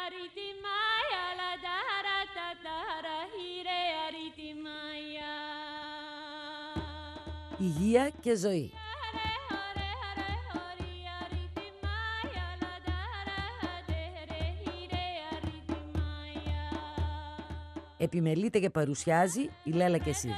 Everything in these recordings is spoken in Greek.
Υγεία και ζωή. Επιμελείται και παρουσιάζει η Λέλα Κεσίδη.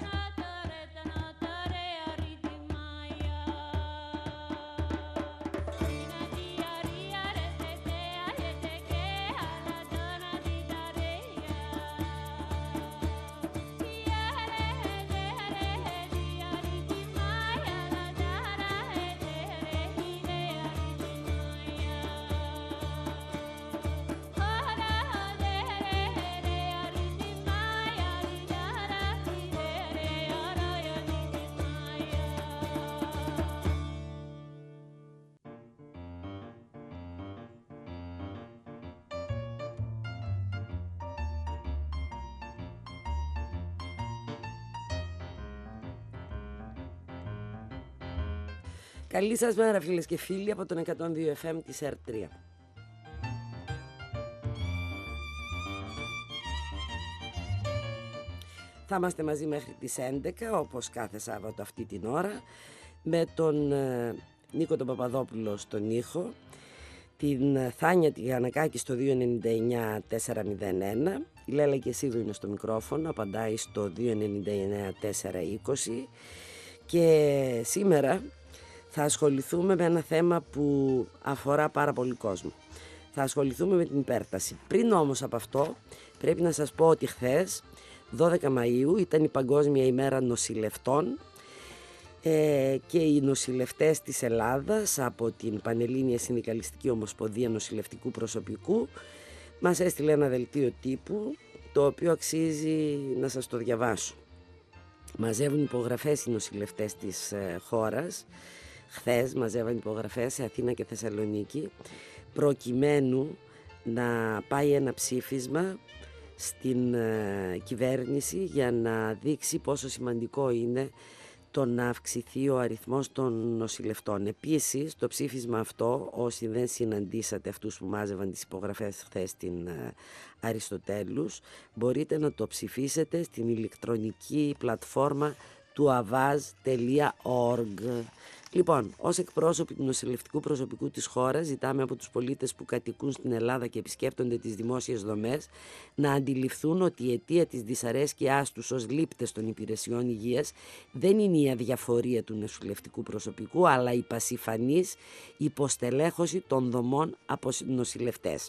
Καλή σας μέρα φίλες και φίλοι από τον 102 FM της ΕΡΤ3. Θα είμαστε μαζί μέχρι τις 11, όπως κάθε Σάββατο αυτή την ώρα, με τον Νίκο τον Παπαδόπουλο στον ήχο, την Θάνια τη Γιαννακάκη στο 299-401, η Λέλα Κεσίδου είναι στο μικρόφωνο, απαντάει στο 299-420 και σήμερα θα ασχοληθούμε με ένα θέμα που αφορά πάρα πολύ κόσμο. Θα ασχοληθούμε με την υπέρταση. Πριν όμως από αυτό, πρέπει να σας πω ότι χθες, 12 Μαΐου, ήταν η Παγκόσμια ημέρα νοσηλευτών και οι νοσηλευτές της Ελλάδας από την Πανελλήνια Συνδικαλιστική Ομοσπονδία Νοσηλευτικού Προσωπικού μας έστειλε ένα δελτίο τύπου, το οποίο αξίζει να σας το διαβάσω. Μαζεύουν υπογραφές οι νοσηλευτές της χώρας. Χθες μαζεύαν υπογραφές σε Αθήνα και Θεσσαλονίκη προκειμένου να πάει ένα ψήφισμα στην κυβέρνηση για να δείξει πόσο σημαντικό είναι το να αυξηθεί ο αριθμός των νοσηλευτών. Επίσης, το ψήφισμα αυτό, όσοι δεν συναντήσατε αυτούς που μάζευαν τις υπογραφές χθες στην Αριστοτέλους, μπορείτε να το ψηφίσετε στην ηλεκτρονική πλατφόρμα του avaz.org. Λοιπόν, ως εκπρόσωποι του νοσηλευτικού προσωπικού της χώρας, ζητάμε από τους πολίτες που κατοικούν στην Ελλάδα και επισκέπτονται τις δημόσιες δομές να αντιληφθούν ότι η αιτία της δυσαρέσκειάς τους ως λήπτες των υπηρεσιών υγείας δεν είναι η αδιαφορία του νοσηλευτικού προσωπικού, αλλά η πασιφανής υποστελέχωση των δομών από νοσηλευτές.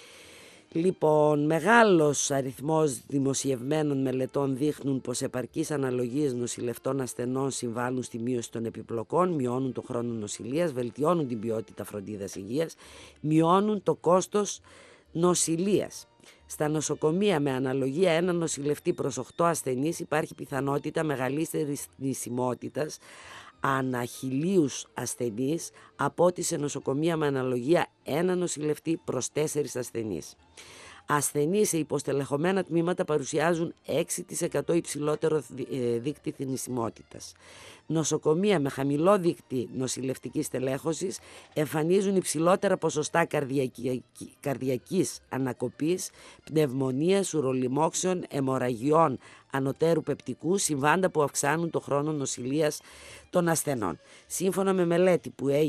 Λοιπόν, μεγάλος αριθμός δημοσιευμένων μελετών δείχνουν πως επαρκείς αναλογίες νοσηλευτών ασθενών συμβάλλουν στη μείωση των επιπλοκών, μειώνουν το χρόνο νοσηλείας, βελτιώνουν την ποιότητα φροντίδας υγείας, μειώνουν το κόστος νοσηλείας. Στα νοσοκομεία με αναλογία ένα νοσηλευτή προς 8 ασθενείς υπάρχει πιθανότητα μεγαλύτερης θνησιμότητας ανά 1.000 ασθενείς από ότι σε νοσοκομεία με αναλογία ένα νοσηλευτή προς 4 ασθενείς. Ασθενείς σε υποστελεχωμένα τμήματα παρουσιάζουν 6% υψηλότερο δείκτη θνησιμότητας. Νοσοκομεία με χαμηλό δείκτη νοσηλευτικής στελέχωσης εμφανίζουν υψηλότερα ποσοστά καρδιακής ανακοπής, πνευμονίας, ουρολιμόξεων, αιμορραγιών ανωτέρου πεπτικού, συμβάντα που αυξάνουν το χρόνο νοσηλείας των ασθενών. Σύμφωνα με μελέτη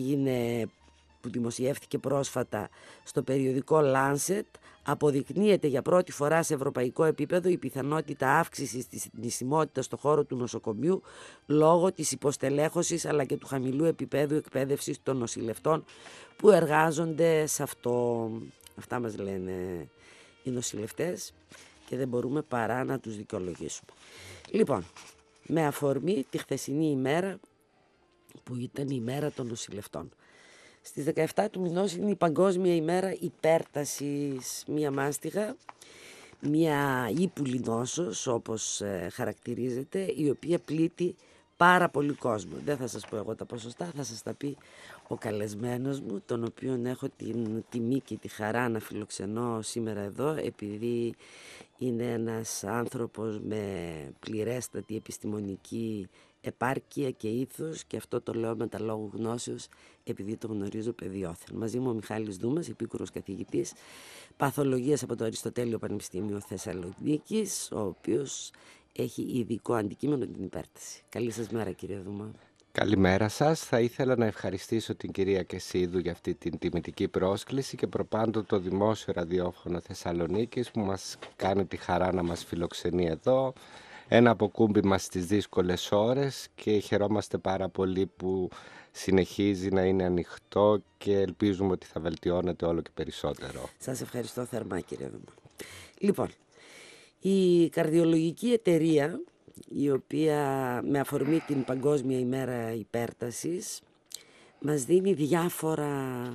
που δημοσιεύτηκε πρόσφατα στο περιοδικό Lancet, αποδεικνύεται για πρώτη φορά σε ευρωπαϊκό επίπεδο η πιθανότητα αύξησης της θνησιμότητας στον χώρο του νοσοκομείου λόγω της υποστελέχωσης αλλά και του χαμηλού επίπεδου εκπαίδευσης των νοσηλευτών που εργάζονται σε αυτό. Αυτά μας λένε οι νοσηλευτές και δεν μπορούμε παρά να τους δικαιολογήσουμε. Λοιπόν, με αφορμή τη χθεσινή ημέρα που ήταν η ημέρα των νοσηλευτών. Στις 17 του μηνός είναι η Παγκόσμια ημέρα υπέρτασης, μία μάστιγα, μία ύπουλη νόσος όπως χαρακτηρίζεται, η οποία πλήττει πάρα πολύ κόσμο. Δεν θα σας πω εγώ τα ποσοστά, θα σας τα πει ο καλεσμένος μου, τον οποίον έχω την τιμή και τη χαρά να φιλοξενώ σήμερα εδώ, επειδή είναι ένας άνθρωπος με πληρέστατη επιστημονική επάρκεια και ήθος, και αυτό το λέω με τα λόγου γνώσεως, επειδή το γνωρίζω παιδιόθεν. Μαζί μου ο Μιχάλης Δούμας, επίκουρος καθηγητής παθολογίας από το Αριστοτέλειο Πανεπιστήμιο Θεσσαλονίκης, ο οποίος έχει ειδικό αντικείμενο την υπέρταση. Καλή σας μέρα, κύριε Δούμα. Καλημέρα σας. Θα ήθελα να ευχαριστήσω την κυρία Κεσίδου για αυτή την τιμητική πρόσκληση και προπάντων το Δημόσιο Ραδιόφωνο Θεσσαλονίκης που μας κάνει τη χαρά να μας φιλοξενεί εδώ. Ένα αποκούμπημα στις δύσκολες ώρες και χαιρόμαστε πάρα πολύ που συνεχίζει να είναι ανοιχτό και ελπίζουμε ότι θα βελτιώνεται όλο και περισσότερο. Σας ευχαριστώ θερμά, κύριε Δούμα. Λοιπόν, η καρδιολογική εταιρεία, η οποία με αφορμή την Παγκόσμια ημέρα υπέρτασης μας δίνει διάφορα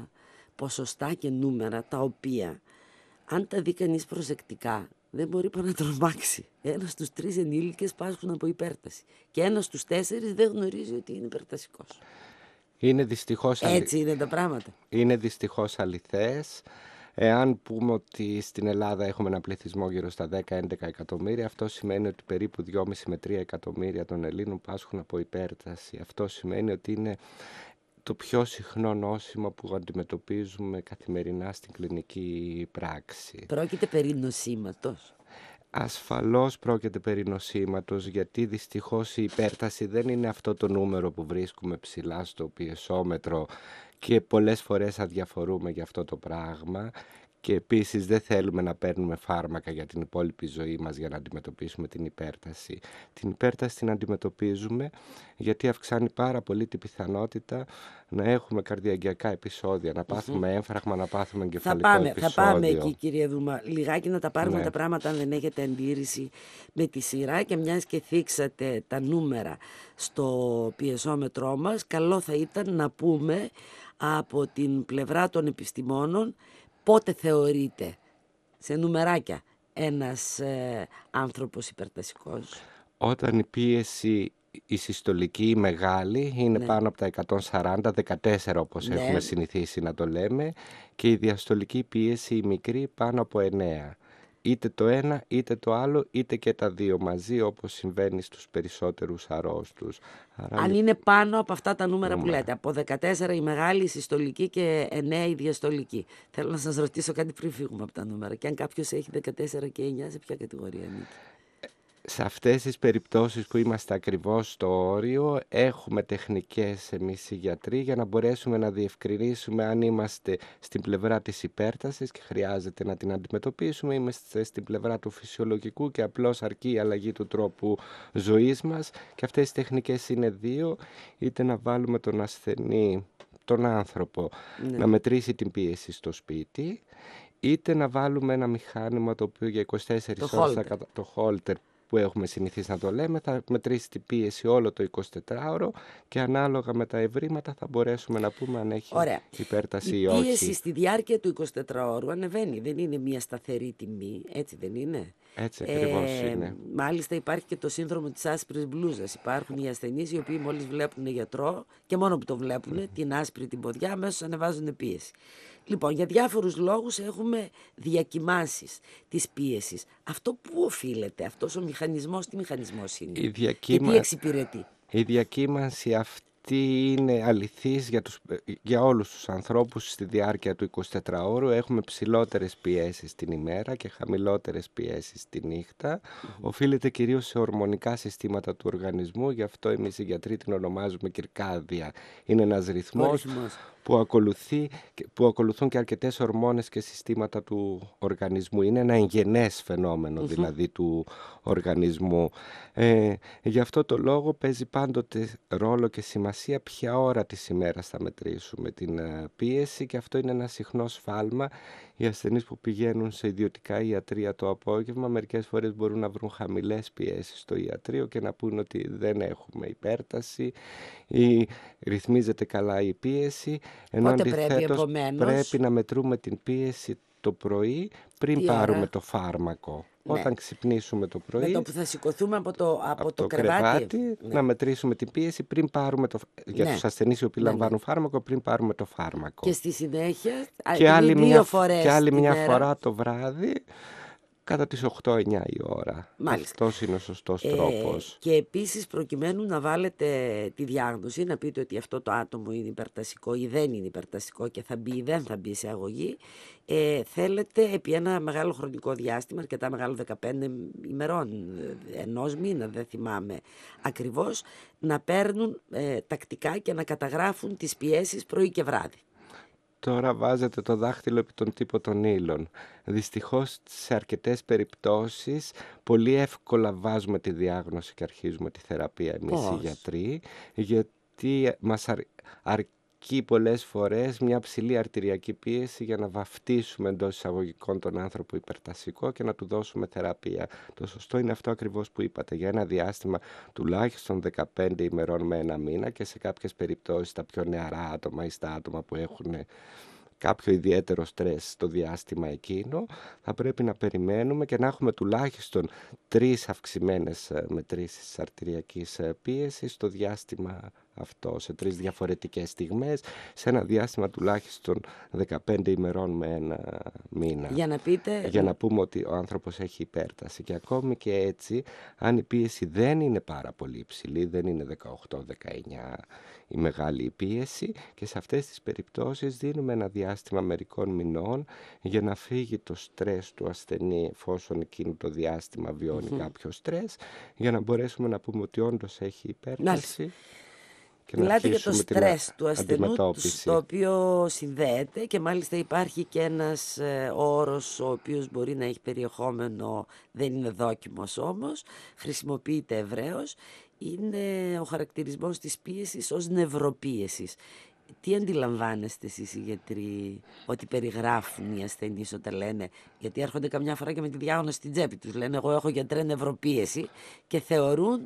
ποσοστά και νούμερα, τα οποία αν τα δει κανείς προσεκτικά δεν μπορεί παρά να τρομάξει. 1 στους 3 ενήλικες πάσχουν από υπέρταση και 1 στους 4 δεν γνωρίζει ότι είναι υπερτασικός. Είναι δυστυχώς Έτσι είναι τα πράγματα. Είναι δυστυχώς αληθές. Εάν πούμε ότι στην Ελλάδα έχουμε ένα πληθυσμό γύρω στα 10-11 εκατομμύρια, αυτό σημαίνει ότι περίπου 2,5 με 3 εκατομμύρια των Ελλήνων πάσχουν από υπέρταση. Αυτό σημαίνει ότι είναι το πιο συχνό νόσημα που αντιμετωπίζουμε καθημερινά στην κλινική πράξη. Πρόκειται περί νοσήματος. Ασφαλώς πρόκειται περί νοσήματος, γιατί δυστυχώς η υπέρταση δεν είναι αυτό το νούμερο που βρίσκουμε ψηλά στο πιεσόμετρο και πολλές φορές αδιαφορούμε για αυτό το πράγμα. Και επίσης δεν θέλουμε να παίρνουμε φάρμακα για την υπόλοιπη ζωή μας για να αντιμετωπίσουμε την υπέρταση. Την υπέρταση την αντιμετωπίζουμε γιατί αυξάνει πάρα πολύ την πιθανότητα να έχουμε καρδιαγγειακά επεισόδια, να πάθουμε έμφραγμα, να πάθουμε εγκεφαλικό επεισόδιο. Θα πάμε εκεί, κύριε Δούμα. Λιγάκι να τα πάρουμε τα πράγματα, αν δεν έχετε αντίρρηση, με τη σειρά, και μιας και θίξατε τα νούμερα στο πιεσόμετρό μας, καλό θα ήταν να πούμε από την πλευρά των επιστημόνων πότε θεωρείται σε νουμεράκια ένας άνθρωπος υπερτασικός. Όταν η πίεση η συστολική μεγάλη είναι πάνω από τα 140, 14 όπως έχουμε συνηθίσει να το λέμε, και η διαστολική πίεση η μικρή πάνω από 9. Είτε το ένα, είτε το άλλο, είτε και τα δύο μαζί, όπως συμβαίνει στους περισσότερους αρρώστους. Αν είναι πάνω από αυτά τα νούμερα που λέτε, από 14 η μεγάλη, η συστολική, και 9 η διαστολική. Θέλω να σας ρωτήσω κάτι πριν φύγουμε από τα νούμερα. Και αν κάποιος έχει 14 και 9, σε ποια κατηγορία είναι? Σε αυτές τις περιπτώσεις που είμαστε ακριβώς στο όριο, έχουμε τεχνικές εμείς οι γιατροί για να μπορέσουμε να διευκρινίσουμε αν είμαστε στην πλευρά της υπέρτασης και χρειάζεται να την αντιμετωπίσουμε, είμαστε στην πλευρά του φυσιολογικού και απλώς αρκεί η αλλαγή του τρόπου ζωής μας. Και αυτές οι τεχνικές είναι δύο: είτε να βάλουμε τον ασθενή, τον άνθρωπο, να μετρήσει την πίεση στο σπίτι, είτε να βάλουμε ένα μηχάνημα το οποίο για 24 ώρες, το Holter που έχουμε συνηθίσει να το λέμε, θα μετρήσει την πίεση όλο το 24ωρο και ανάλογα με τα ευρήματα θα μπορέσουμε να πούμε αν έχει υπέρταση ή όχι. Η πίεση στη διάρκεια του 24ωρου ανεβαίνει, δεν είναι μια σταθερή τιμή, έτσι δεν είναι? Έτσι ακριβώς είναι. Μάλιστα υπάρχει και το σύνδρομο της άσπρης μπλούζας. Υπάρχουν οι ασθενείς οι οποίοι μόλις βλέπουν γιατρό, και μόνο που το βλέπουν, την άσπρη την ποδιά, αμέσως ανεβάζουν πίεση. Λοιπόν, για διάφορους λόγους έχουμε διακυμάνσεις της πίεσης. Αυτό πού οφείλεται, αυτός ο μηχανισμός, τι μηχανισμός είναι και τι εξυπηρετεί? Η διακύμανση αυτή είναι αληθής για όλους τους ανθρώπους στη διάρκεια του 24ωρου. Έχουμε ψηλότερες πιέσεις την ημέρα και χαμηλότερες πιέσεις τη νύχτα. Οφείλεται κυρίως σε ορμονικά συστήματα του οργανισμού, γι' αυτό εμείς οι γιατροί την ονομάζουμε κυρκάδια. Είναι ένας ρυθμός που ακολουθούν και αρκετές ορμόνες και συστήματα του οργανισμού. Είναι ένα εγγενές φαινόμενο δηλαδή του οργανισμού. Γι' αυτό το λόγο παίζει πάντοτε ρόλο και σημασία ποια ώρα της ημέρας θα μετρήσουμε την πίεση, και αυτό είναι ένα συχνό σφάλμα. Οι ασθενείς που πηγαίνουν σε ιδιωτικά ιατρεία το απόγευμα μερικές φορές μπορούν να βρουν χαμηλές πιέσεις στο ιατρείο και να πούν ότι δεν έχουμε υπέρταση ή ρυθμίζεται καλά η πίεση, ενώ αντιθέτως πρέπει να μετρούμε την πίεση το πρωί πριν πάρουμε το φάρμακο. Όταν ξυπνήσουμε το πρωί, με το που θα σηκωθούμε από το κρεβάτι, να μετρήσουμε την πίεση πριν πάρουμε για τους ασθενείς οι οποίοι λαμβάνουν φάρμακο, πριν πάρουμε το φάρμακο. Και στη συνέχεια και άλλη μια φορά το βράδυ, κατά τις 8-9 η ώρα. Μάλιστα. Αυτός είναι ο σωστός τρόπος. Και επίσης, προκειμένου να βάλετε τη διάγνωση, να πείτε ότι αυτό το άτομο είναι υπερτασικό ή δεν είναι υπερτασικό και θα μπει ή δεν θα μπει σε αγωγή, θέλετε επί ένα μεγάλο χρονικό διάστημα, αρκετά μεγάλο, 15 ημερών, ενός μήνα, δεν θυμάμαι ακριβώς, να παίρνουν τακτικά και να καταγράφουν τις πιέσεις πρωί και βράδυ. Τώρα βάζετε το δάχτυλο επί τον τύπο των ύλων. Δυστυχώς σε αρκετές περιπτώσεις πολύ εύκολα βάζουμε τη διάγνωση και αρχίζουμε τη θεραπεία εμείς οι γιατροί, γιατί μας αρκεί πολλές φορές μια ψηλή αρτηριακή πίεση για να βαφτίσουμε εντός εισαγωγικών τον άνθρωπο υπερτασικό και να του δώσουμε θεραπεία. Το σωστό είναι αυτό ακριβώς που είπατε, για ένα διάστημα τουλάχιστον 15 ημερών με ένα μήνα, και σε κάποιες περιπτώσεις τα πιο νεαρά άτομα ή στα άτομα που έχουν κάποιο ιδιαίτερο στρες στο διάστημα εκείνο, θα πρέπει να περιμένουμε και να έχουμε τουλάχιστον 3 αυξημένες μετρήσεις αρτηριακής πίεσης στο διάστημα αυτό, σε 3 διαφορετικές στιγμές, σε ένα διάστημα τουλάχιστον 15 ημερών με ένα μήνα. Για να πούμε ότι ο άνθρωπος έχει υπέρταση. Και ακόμη και έτσι, αν η πίεση δεν είναι πάρα πολύ υψηλή, δεν είναι 18-19 η μεγάλη πίεση, και σε αυτές τις περιπτώσεις δίνουμε ένα διάστημα μερικών μηνών για να φύγει το στρες του ασθενή, εφόσον εκείνο το διάστημα βιώνει κάποιο στρες, για να μπορέσουμε να πούμε ότι όντως έχει υπέρταση. Μιλάτε για το στρες του ασθενού, το οποίο συνδέεται, και μάλιστα υπάρχει και ένας όρος ο οποίος μπορεί να έχει περιεχόμενο, δεν είναι δόκιμος όμως, χρησιμοποιείται ευρέως, είναι ο χαρακτηρισμός της πίεσης ως νευροπίεσης. Τι αντιλαμβάνεστε εσείς οι γιατροί ότι περιγράφουν οι ασθενείς όταν λένε, γιατί έρχονται καμιά φορά και με τη διάγνωση στην τσέπη τους, λένε εγώ έχω γιατρέ νευροπίεση, και θεωρούν,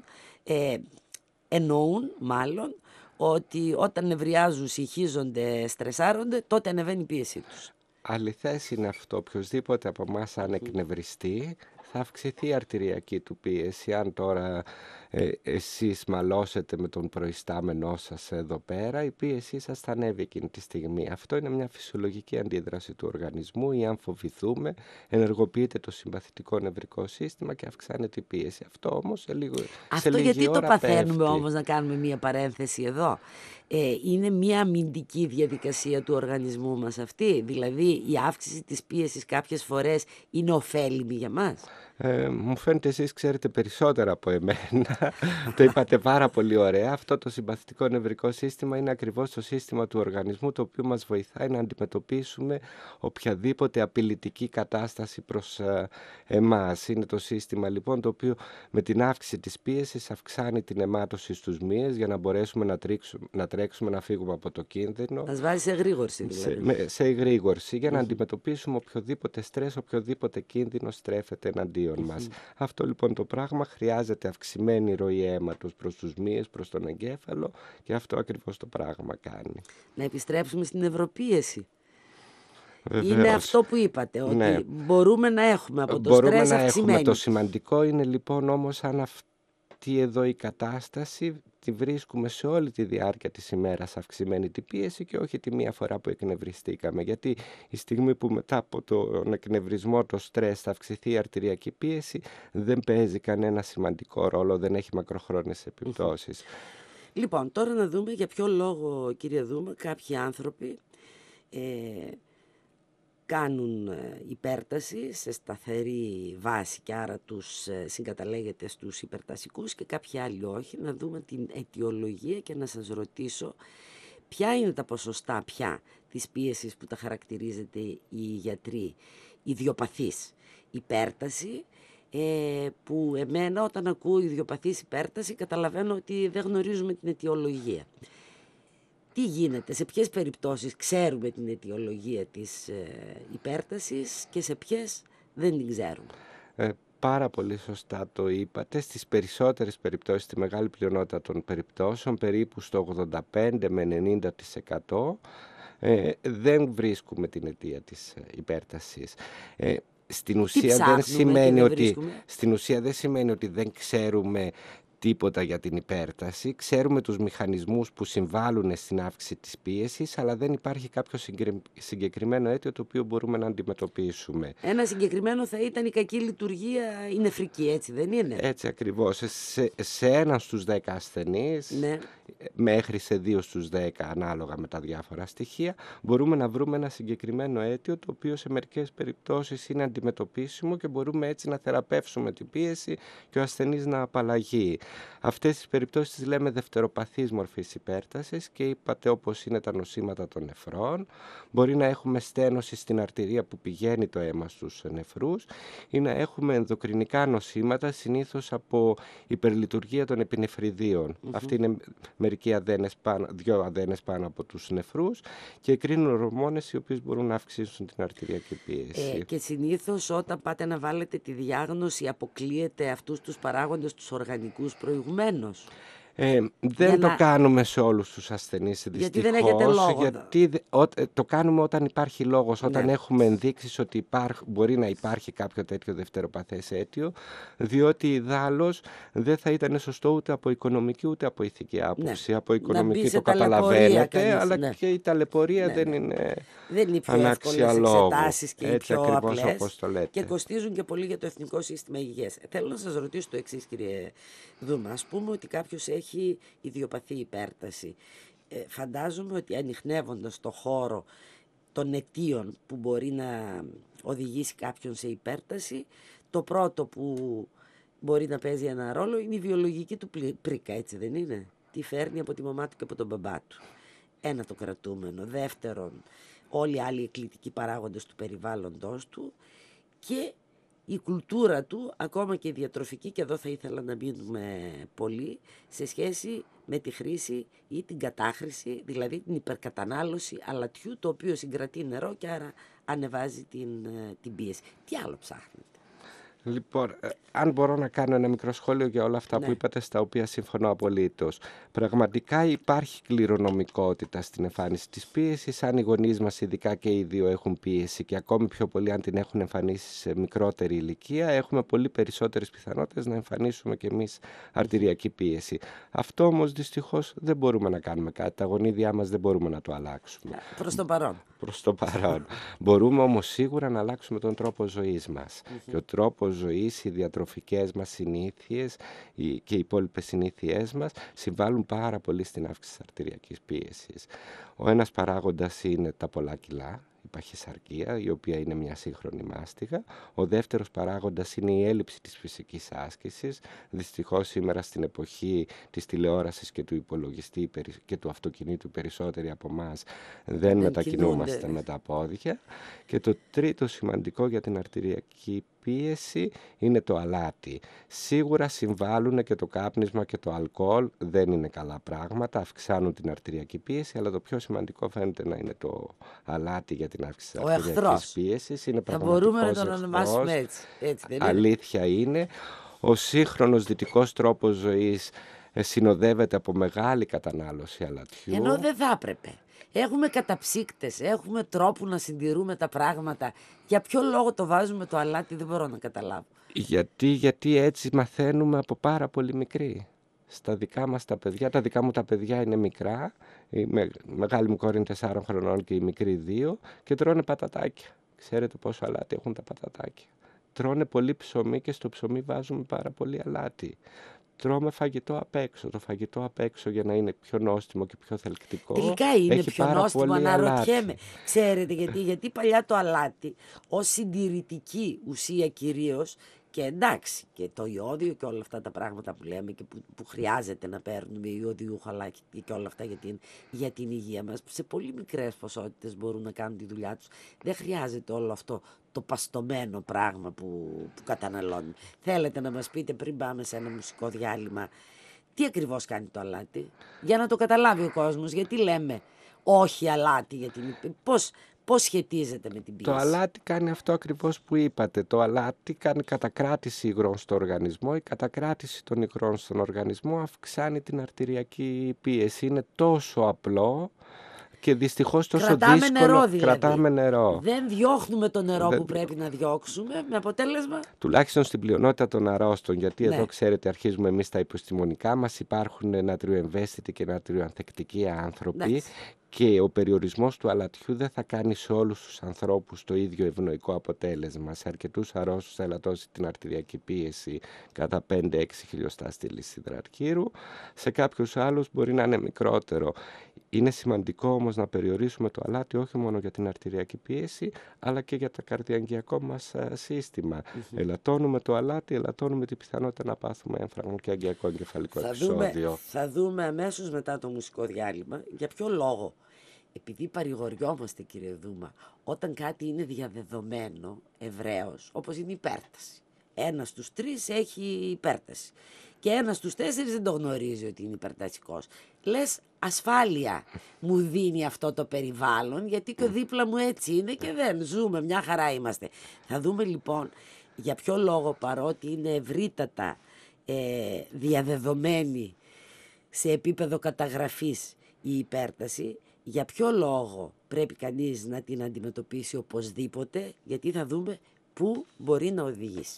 εννοούν μάλλον, ότι όταν νευριάζουν, συγχύζονται, στρεσάρονται, τότε ανεβαίνει η πίεσή τους. Αληθές είναι αυτό. Οποιοςδήποτε από εμάς αν εκνευριστεί, θα αυξηθεί η αρτηριακή του πίεση. Αν τώρα εσείς μαλώσετε με τον προϊστάμενό σας εδώ πέρα, η πίεσή σας θα ανέβει εκείνη τη στιγμή. Αυτό είναι μια φυσιολογική αντίδραση του οργανισμού, ή αν φοβηθούμε, ενεργοποιείται το συμπαθητικό νευρικό σύστημα και αυξάνεται η πίεση. Αυτό όμως σε λίγη γιατί ώρα το παθαίνουμε πέφτει. όμως, να κάνουμε μια παρένθεση εδώ. Είναι μια αμυντική διαδικασία του οργανισμού μας αυτή, δηλαδή η αύξηση της πίεσης κάποιες φορές είναι ωφέλιμη για μας. Μου φαίνεται εσείς ξέρετε περισσότερα από εμένα. Το είπατε πάρα πολύ ωραία. Αυτό το συμπαθητικό νευρικό σύστημα είναι ακριβώς το σύστημα του οργανισμού, το οποίο μας βοηθάει να αντιμετωπίσουμε οποιαδήποτε απειλητική κατάσταση προς εμάς. Είναι το σύστημα λοιπόν το οποίο με την αύξηση της πίεσης αυξάνει την αιμάτωση στους μύες για να μπορέσουμε να τρέξουμε, να φύγουμε από το κίνδυνο. Μας βάζει σε εγρήγορση δηλαδή. Σε εγρήγορση για να αντιμετωπίσουμε οποιοδήποτε στρες, οποιοδήποτε κίνδυνο στρέφεται εναντίον μας. Αυτό λοιπόν το πράγμα χρειάζεται αυξημένη ροή αίματος προς τους μύες, προς τον εγκέφαλο, και αυτό ακριβώς το πράγμα κάνει. Να επιστρέψουμε στην νευροπίεση. Βεβαίως. Είναι αυτό που είπατε, ότι μπορούμε να έχουμε από το στρες αυξημένη. Το σημαντικό είναι λοιπόν όμως αν αυτή εδώ η κατάσταση τη βρίσκουμε σε όλη τη διάρκεια της ημέρας αυξημένη την πίεση, και όχι τη μία φορά που εκνευριστήκαμε. Γιατί η στιγμή που μετά από τον εκνευρισμό, το στρες, θα αυξηθεί η αρτηριακή πίεση, δεν παίζει κανένα σημαντικό ρόλο, δεν έχει μακροχρόνιες επιπτώσεις. Λοιπόν, τώρα να δούμε για ποιο λόγο, κύριε Δούμα, κάποιοι άνθρωποι κάνουν υπέρταση σε σταθερή βάση και άρα τους συγκαταλέγεται στους υπερτασικούς, και κάποιοι άλλοι όχι. Να δούμε την αιτιολογία και να σας ρωτήσω ποια είναι τα ποσοστά πια της πίεσης που τα χαρακτηρίζετε οι γιατροί ιδιοπαθής υπέρταση, που εμένα όταν ακούω ιδιοπαθής υπέρταση καταλαβαίνω ότι δεν γνωρίζουμε την αιτιολογία. Τι γίνεται, σε ποιες περιπτώσεις ξέρουμε την αιτιολογία της υπέρτασης και σε ποιες δεν την ξέρουμε? Πάρα πολύ σωστά το είπατε. Στις περισσότερες περιπτώσεις, στη μεγάλη πλειονότητα των περιπτώσεων, περίπου στο 85 με 90%, δεν βρίσκουμε την αιτία της υπέρτασης. Στην ουσία δεν σημαίνει ότι δεν ξέρουμε τίποτα για την υπέρταση. Ξέρουμε τους μηχανισμούς που συμβάλλουν στην αύξηση της πίεσης, αλλά δεν υπάρχει κάποιο συγκεκριμένο αίτιο το οποίο μπορούμε να αντιμετωπίσουμε. Ένα συγκεκριμένο θα ήταν η κακή λειτουργία, η νεφρική, έτσι δεν είναι? Έτσι ακριβώς. Σε 1 στους 10 ασθενείς, Ναι. μέχρι σε 2 στους 10 ανάλογα με τα διάφορα στοιχεία, μπορούμε να βρούμε ένα συγκεκριμένο αίτιο το οποίο σε μερικές περιπτώσεις είναι αντιμετωπίσιμο και μπορούμε έτσι να θεραπεύσουμε την πίεση και ο ασθενής να απαλλαγεί. Αυτές τις περιπτώσεις τις λέμε δευτεροπαθής μορφής υπέρτασης και είπατε όπως είναι τα νοσήματα των νεφρών. Μπορεί να έχουμε στένωση στην αρτηρία που πηγαίνει το αίμα στους νεφρούς ή να έχουμε ενδοκρινικά νοσήματα, συνήθως από υπερλειτουργία των επινεφριδίων. Αυτοί είναι μερικοί αδένες δύο αδένες πάνω από τους νεφρούς και εκρίνουν ορμόνες οι οποίες μπορούν να αυξήσουν την αρτηριακή πίεση. Και συνήθως όταν πάτε να βάλετε τη διάγνωση αποκλείετε αυτούς τους παράγοντες, τους οργανικούς προηγουμένως. Δεν το κάνουμε σε όλους τους ασθενείς δυστυχώς. Γιατί δεν έχετε λόγο. Γιατί το κάνουμε όταν υπάρχει λόγος, όταν έχουμε ενδείξεις ότι μπορεί να υπάρχει κάποιο τέτοιο δευτεροπαθές αίτιο, διότι ιδάλλως δεν θα ήταν σωστό ούτε από οικονομική ούτε από ηθική άποψη. Από οικονομική το καταλαβαίνετε, αλλά και η ταλαιπωρία δεν είναι οι πιο εύκολες εξετάσεις και οι πιο απλές όπως το λέτε. Και κοστίζουν και πολύ για το Εθνικό Σύστημα Υγείας. Θέλω να σας ρωτήσω το εξής, κύριε Δούμα. Ας πούμε ότι κάποιος έχει ιδιοπαθή υπέρταση. Φαντάζομαι ότι ανιχνεύοντας το χώρο των αιτίων που μπορεί να οδηγήσει κάποιον σε υπέρταση, το πρώτο που μπορεί να παίζει ένα ρόλο είναι η βιολογική του πρίκα, έτσι δεν είναι? Τι φέρνει από τη μαμά του και από τον μπαμπά του. Ένα το κρατούμενο. Δεύτερον, όλοι οι άλλοι εκκλητικοί παράγοντες του περιβάλλοντος του και η κουλτούρα του, ακόμα και η διατροφική, και εδώ θα ήθελα να μείνουμε πολύ, σε σχέση με τη χρήση ή την κατάχρηση, δηλαδή την υπερκατανάλωση αλατιού, το οποίο συγκρατεί νερό και άρα ανεβάζει την πίεση. Τι άλλο ψάχνετε? Λοιπόν, αν μπορώ να κάνω ένα μικρό σχόλιο για όλα αυτά που είπατε, στα οποία συμφωνώ απολύτως. Πραγματικά υπάρχει κληρονομικότητα στην εμφάνιση της πίεσης. Αν οι γονείς μας, ειδικά και οι δύο, έχουν πίεση και ακόμη πιο πολύ αν την έχουν εμφανίσει σε μικρότερη ηλικία, έχουμε πολύ περισσότερες πιθανότητες να εμφανίσουμε κι εμείς αρτηριακή πίεση. Αυτό όμως δυστυχώς δεν μπορούμε να κάνουμε κάτι. Τα γονίδια μας δεν μπορούμε να το αλλάξουμε. Προς το παρόν. Προς το παρόν. Μπορούμε όμως σίγουρα να αλλάξουμε τον τρόπο ζωής μας. Και ο τρόπος ζωής, οι διατροφικές μας συνήθειες και οι υπόλοιπες συνήθειές μας συμβάλλουν πάρα πολύ στην αύξηση της αρτηριακής πίεσης. Ο ένας παράγοντας είναι τα πολλά κιλά, η παχυσαρκία, η οποία είναι μια σύγχρονη μάστιγα. Ο δεύτερος παράγοντας είναι η έλλειψη της φυσικής άσκησης. Δυστυχώς σήμερα στην εποχή της τηλεόρασης και του υπολογιστή και του αυτοκινήτου, περισσότεροι από εμάς δεν μετακινούμαστε με τα πόδια. Και το τρίτο σημαντικό για την αρτηριακή πίεση είναι το αλάτι. Σίγουρα συμβάλλουν και το κάπνισμα και το αλκοόλ, δεν είναι καλά πράγματα, αυξάνουν την αρτηριακή πίεση, αλλά το πιο σημαντικό φαίνεται να είναι το αλάτι για την αύξηση της αρτηριακής πίεσης. Είναι θα μπορούμε να τον ονομάσουμε έτσι δεν είναι? Αλήθεια είναι. Ο σύγχρονος δυτικός τρόπος ζωής συνοδεύεται από μεγάλη κατανάλωση αλατιού. Ενώ δεν θα έπρεπε. Έχουμε καταψύκτες, έχουμε τρόπο να συντηρούμε τα πράγματα. Για ποιο λόγο το βάζουμε το αλάτι, δεν μπορώ να καταλάβω. Γιατί έτσι μαθαίνουμε από πάρα πολύ μικροί. Στα δικά μας τα παιδιά, τα δικά μου τα παιδιά είναι μικρά, η μεγάλη μου κόρη είναι 4 χρονών και η μικρή 2 και τρώνε πατατάκια. Ξέρετε πόσο αλάτι έχουν τα πατατάκια? Τρώνε πολύ ψωμί και στο ψωμί βάζουμε πάρα πολύ αλάτι. Τρώμε φαγητό απ' έξω. Το φαγητό απ' έξω, για να είναι πιο νόστιμο και πιο θελκτικό, τελικά είναι έχει πιο πάρα νόστιμο, πολύ αναρωτιέμαι. αλάτι. Ξέρετε γιατί παλιά το αλάτι ως συντηρητική ουσία κυρίως, και εντάξει και το ιόδιο και όλα αυτά τα πράγματα που λέμε και που χρειάζεται να παίρνουμε, ιωδιούχα αλάτι και όλα αυτά για την υγεία μας, σε πολύ μικρές ποσότητες μπορούν να κάνουν τη δουλειά τους. Δεν χρειάζεται όλο αυτό το παστομένο πράγμα που καταναλώνουμε. Θέλετε να μας πείτε πριν πάμε σε ένα μουσικό διάλειμμα τι ακριβώς κάνει το αλάτι, για να το καταλάβει ο κόσμος? Γιατί λέμε όχι αλάτι, πώς σχετίζεται με την πίεση? Το αλάτι κάνει αυτό ακριβώς που είπατε. Το αλάτι κάνει κατακράτηση υγρών στο οργανισμό. Η κατακράτηση των υγρών στον οργανισμό αυξάνει την αρτηριακή πίεση. Είναι τόσο απλό Και δυστυχώς τόσο Κρατάμε δύσκολο. νερό δηλαδή. Κρατάμε νερό. Δεν διώχνουμε το νερό που πρέπει να διώξουμε, με αποτέλεσμα. Τουλάχιστον στην πλειονότητα των αρρώστων, γιατί Ναι. εδώ ξέρετε αρχίζουμε εμείς τα επιστημονικά μας, υπάρχουν νατριοεμβαίσθητοι και νατριοανθεκτικοί άνθρωποι. Εντάξει. Και ο περιορισμός του αλατιού δεν θα κάνει σε όλους τους ανθρώπους το ίδιο ευνοϊκό αποτέλεσμα. Σε αρκετούς αρρώστους θα ελαττώσει την αρτηριακή πίεση κατά 5-6 χιλιοστά στη λυσίδρα αρχήρου. Σε κάποιους άλλους μπορεί να είναι μικρότερο. Είναι σημαντικό όμως να περιορίσουμε το αλάτι όχι μόνο για την αρτηριακή πίεση, αλλά και για το καρδιαγγειακό μας σύστημα. Ελαττώνουμε το αλάτι, ελαττώνουμε την πιθανότητα να πάθουμε έμφραγμα και αγκιακό εγκεφαλικό επεισόδιο. Θα δούμε αμέσως μετά το μουσικό διάλειμμα για ποιο λόγο. Επειδή παρηγοριόμαστε, κύριε Δούμα, όταν κάτι είναι διαδεδομένο ευρέως, όπως είναι η υπέρταση. 1 στους 3 έχει υπέρταση. Και 1 στους 4 δεν το γνωρίζει ότι είναι υπερτασικός. Λες, ασφάλεια μου δίνει αυτό το περιβάλλον, γιατί και ο δίπλα μου έτσι είναι και δεν ζούμε, μια χαρά είμαστε. Θα δούμε λοιπόν για ποιο λόγο, παρότι είναι ευρύτατα διαδεδομένη σε επίπεδο καταγραφής η υπέρταση, για ποιο λόγο πρέπει κανείς να την αντιμετωπίσει οπωσδήποτε, γιατί θα δούμε πού μπορεί να οδηγήσει.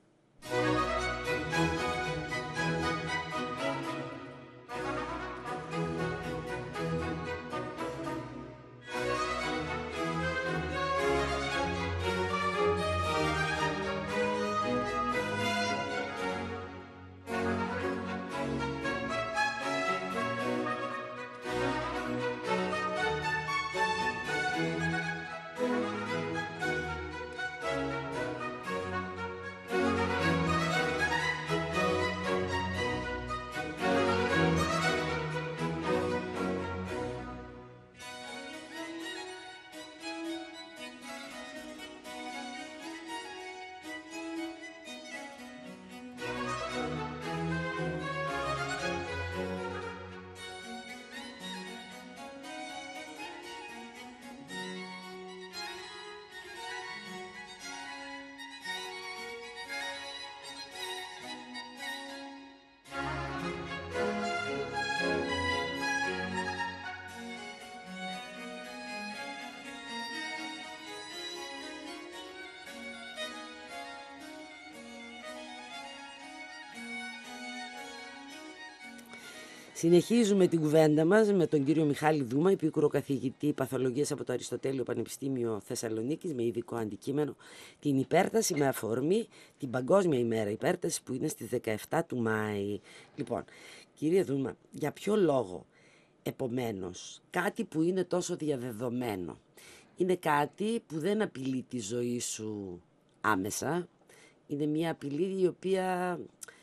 Συνεχίζουμε την κουβέντα μας με τον κύριο Μιχάλη Δούμα, επίκουρο καθηγητή παθολογίας από το Αριστοτέλειο Πανεπιστήμιο Θεσσαλονίκης, με ειδικό αντικείμενο την υπέρταση, με αφορμή την Παγκόσμια ημέρα υπέρτασης που είναι στις 17 του Μάη. Λοιπόν, κύριε Δούμα, για ποιο λόγο επομένως κάτι που είναι τόσο διαδεδομένο είναι κάτι που δεν απειλεί τη ζωή σου άμεσα, είναι μια απειλή η οποία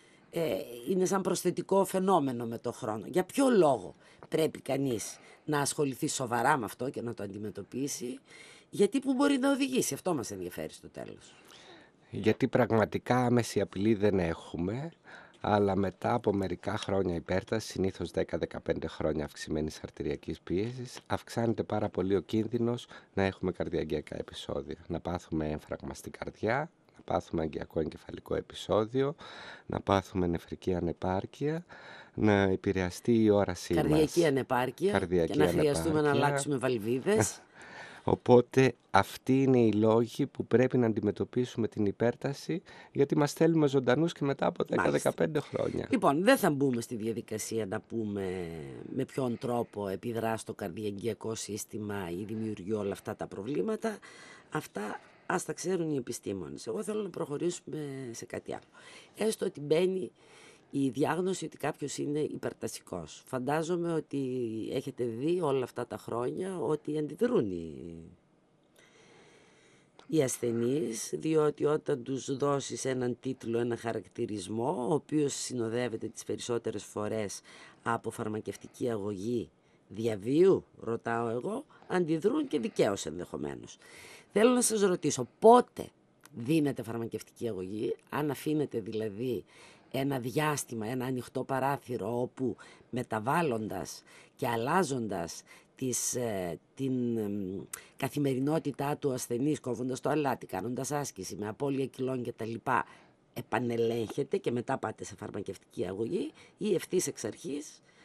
είναι σαν προσθετικό φαινόμενο με το χρόνο. Για ποιο λόγο πρέπει κανείς να ασχοληθεί σοβαρά με αυτό και να το αντιμετωπίσει, γιατί που μπορεί να οδηγήσει, αυτό μας ενδιαφέρει στο τέλος. Γιατί πραγματικά άμεση απειλή δεν έχουμε, αλλά μετά από μερικά χρόνια υπέρταση, συνήθως 10-15 χρόνια αυξημένης αρτηριακής πίεσης, αυξάνεται πάρα πολύ ο κίνδυνος να έχουμε καρδιαγγειακά επεισόδια, να πάθουμε έμφραγμα στην καρδιά, να πάθουμε αγκιακό εγκεφαλικό επεισόδιο, να πάθουμε νεφρική ανεπάρκεια, να επηρεαστεί η όρασή μας. Καρδιακή ανεπάρκεια και να χρειαστούμε να αλλάξουμε βαλβίδες. Οπότε αυτοί είναι οι λόγοι που πρέπει να αντιμετωπίσουμε την υπέρταση, γιατί μας θέλουμε ζωντανούς και μετά από 10-15 χρόνια. Λοιπόν, δεν θα μπούμε στη διαδικασία να πούμε με ποιον τρόπο επιδρά στο καρδιαγγειακό σύστημα ή δημιουργεί όλα αυτά τα προβλήματα. Αυτά ας τα ξέρουν οι επιστήμονες. Εγώ θέλω να προχωρήσουμε σε κάτι άλλο. Έστω ότι μπαίνει η διάγνωση ότι κάποιος είναι υπερτασικός. Φαντάζομαι ότι έχετε δει όλα αυτά τα χρόνια ότι αντιδρούν οι ασθενείς, διότι όταν τους δώσεις έναν τίτλο, ένα χαρακτηρισμό, ο οποίος συνοδεύεται τις περισσότερες φορές από φαρμακευτική αγωγή διαβίου, ρωτάω εγώ, αντιδρούν και δικαίως ενδεχομένως. Θέλω να σας ρωτήσω πότε δίνεται φαρμακευτική αγωγή, αν αφήνετε δηλαδή ένα διάστημα, ένα ανοιχτό παράθυρο όπου μεταβάλλοντας και αλλάζοντας την καθημερινότητά του ασθενής, κόβοντας το αλάτι, κάνοντας άσκηση με απώλεια κιλών κτλ, επανελέγχεται και μετά πάτε σε φαρμακευτική αγωγή, ή ευθύς εξ αρχής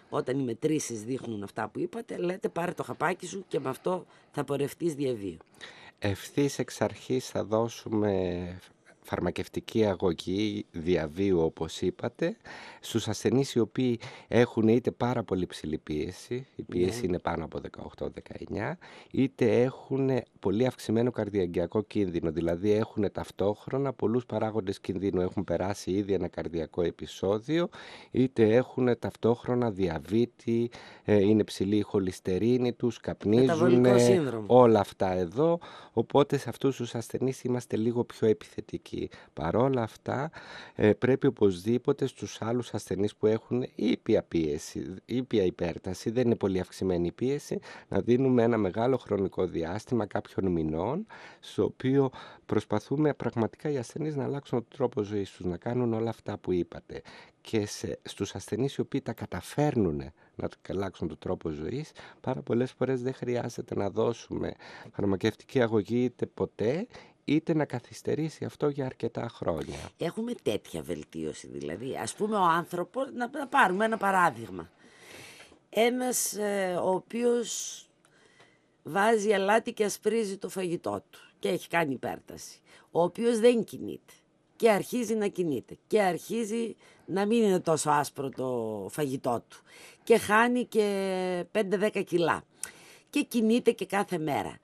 όταν οι μετρήσεις δείχνουν αυτά που είπατε, λέτε πάρε το χαπάκι σου και με αυτό θα πορευτείς διαβίου. Ευθύς εξ αρχής θα δώσουμε φαρμακευτική αγωγή διαβίου, όπως είπατε, στους ασθενείς οι οποίοι έχουν είτε πάρα πολύ ψηλή πίεση, η πίεση είναι πάνω από 18-19, είτε έχουν πολύ αυξημένο καρδιαγγειακό κίνδυνο, δηλαδή έχουν ταυτόχρονα πολλούς παράγοντες κινδύνου, έχουν περάσει ήδη ένα καρδιακό επεισόδιο, είτε έχουν ταυτόχρονα διαβήτη, είναι ψηλή η χολυστερίνη τους, καπνίζουν, όλα αυτά εδώ, οπότε σε αυτούς τους ασθενείς είμαστε λίγο πιο επιθετικοί. Παρόλα αυτά, πρέπει οπωσδήποτε στους άλλους ασθενείς που έχουν ήπια πίεση, ήπια υπέρταση, δεν είναι πολύ αυξημένη η πίεση, να δίνουμε ένα μεγάλο χρονικό διάστημα κάποιων μηνών, στο οποίο προσπαθούμε πραγματικά οι ασθενείς να αλλάξουν τον τρόπο ζωής τους, να κάνουν όλα αυτά που είπατε. Και στους ασθενείς οι οποίοι τα καταφέρνουν να αλλάξουν τον τρόπο ζωής, πάρα πολλές φορές δεν χρειάζεται να δώσουμε φαρμακευτική αγωγή είτε ποτέ, είτε να καθυστερήσει αυτό για αρκετά χρόνια. Έχουμε τέτοια βελτίωση δηλαδή. Ας πούμε ο άνθρωπος, να πάρουμε ένα παράδειγμα. Ένας ο οποίος βάζει αλάτι και ασπρίζει το φαγητό του και έχει κάνει υπέρταση. Ο οποίος δεν κινείται και αρχίζει να κινείται και αρχίζει να μην είναι τόσο άσπρο το φαγητό του και χάνει και 5-10 κιλά και κινείται και κάθε μέρα.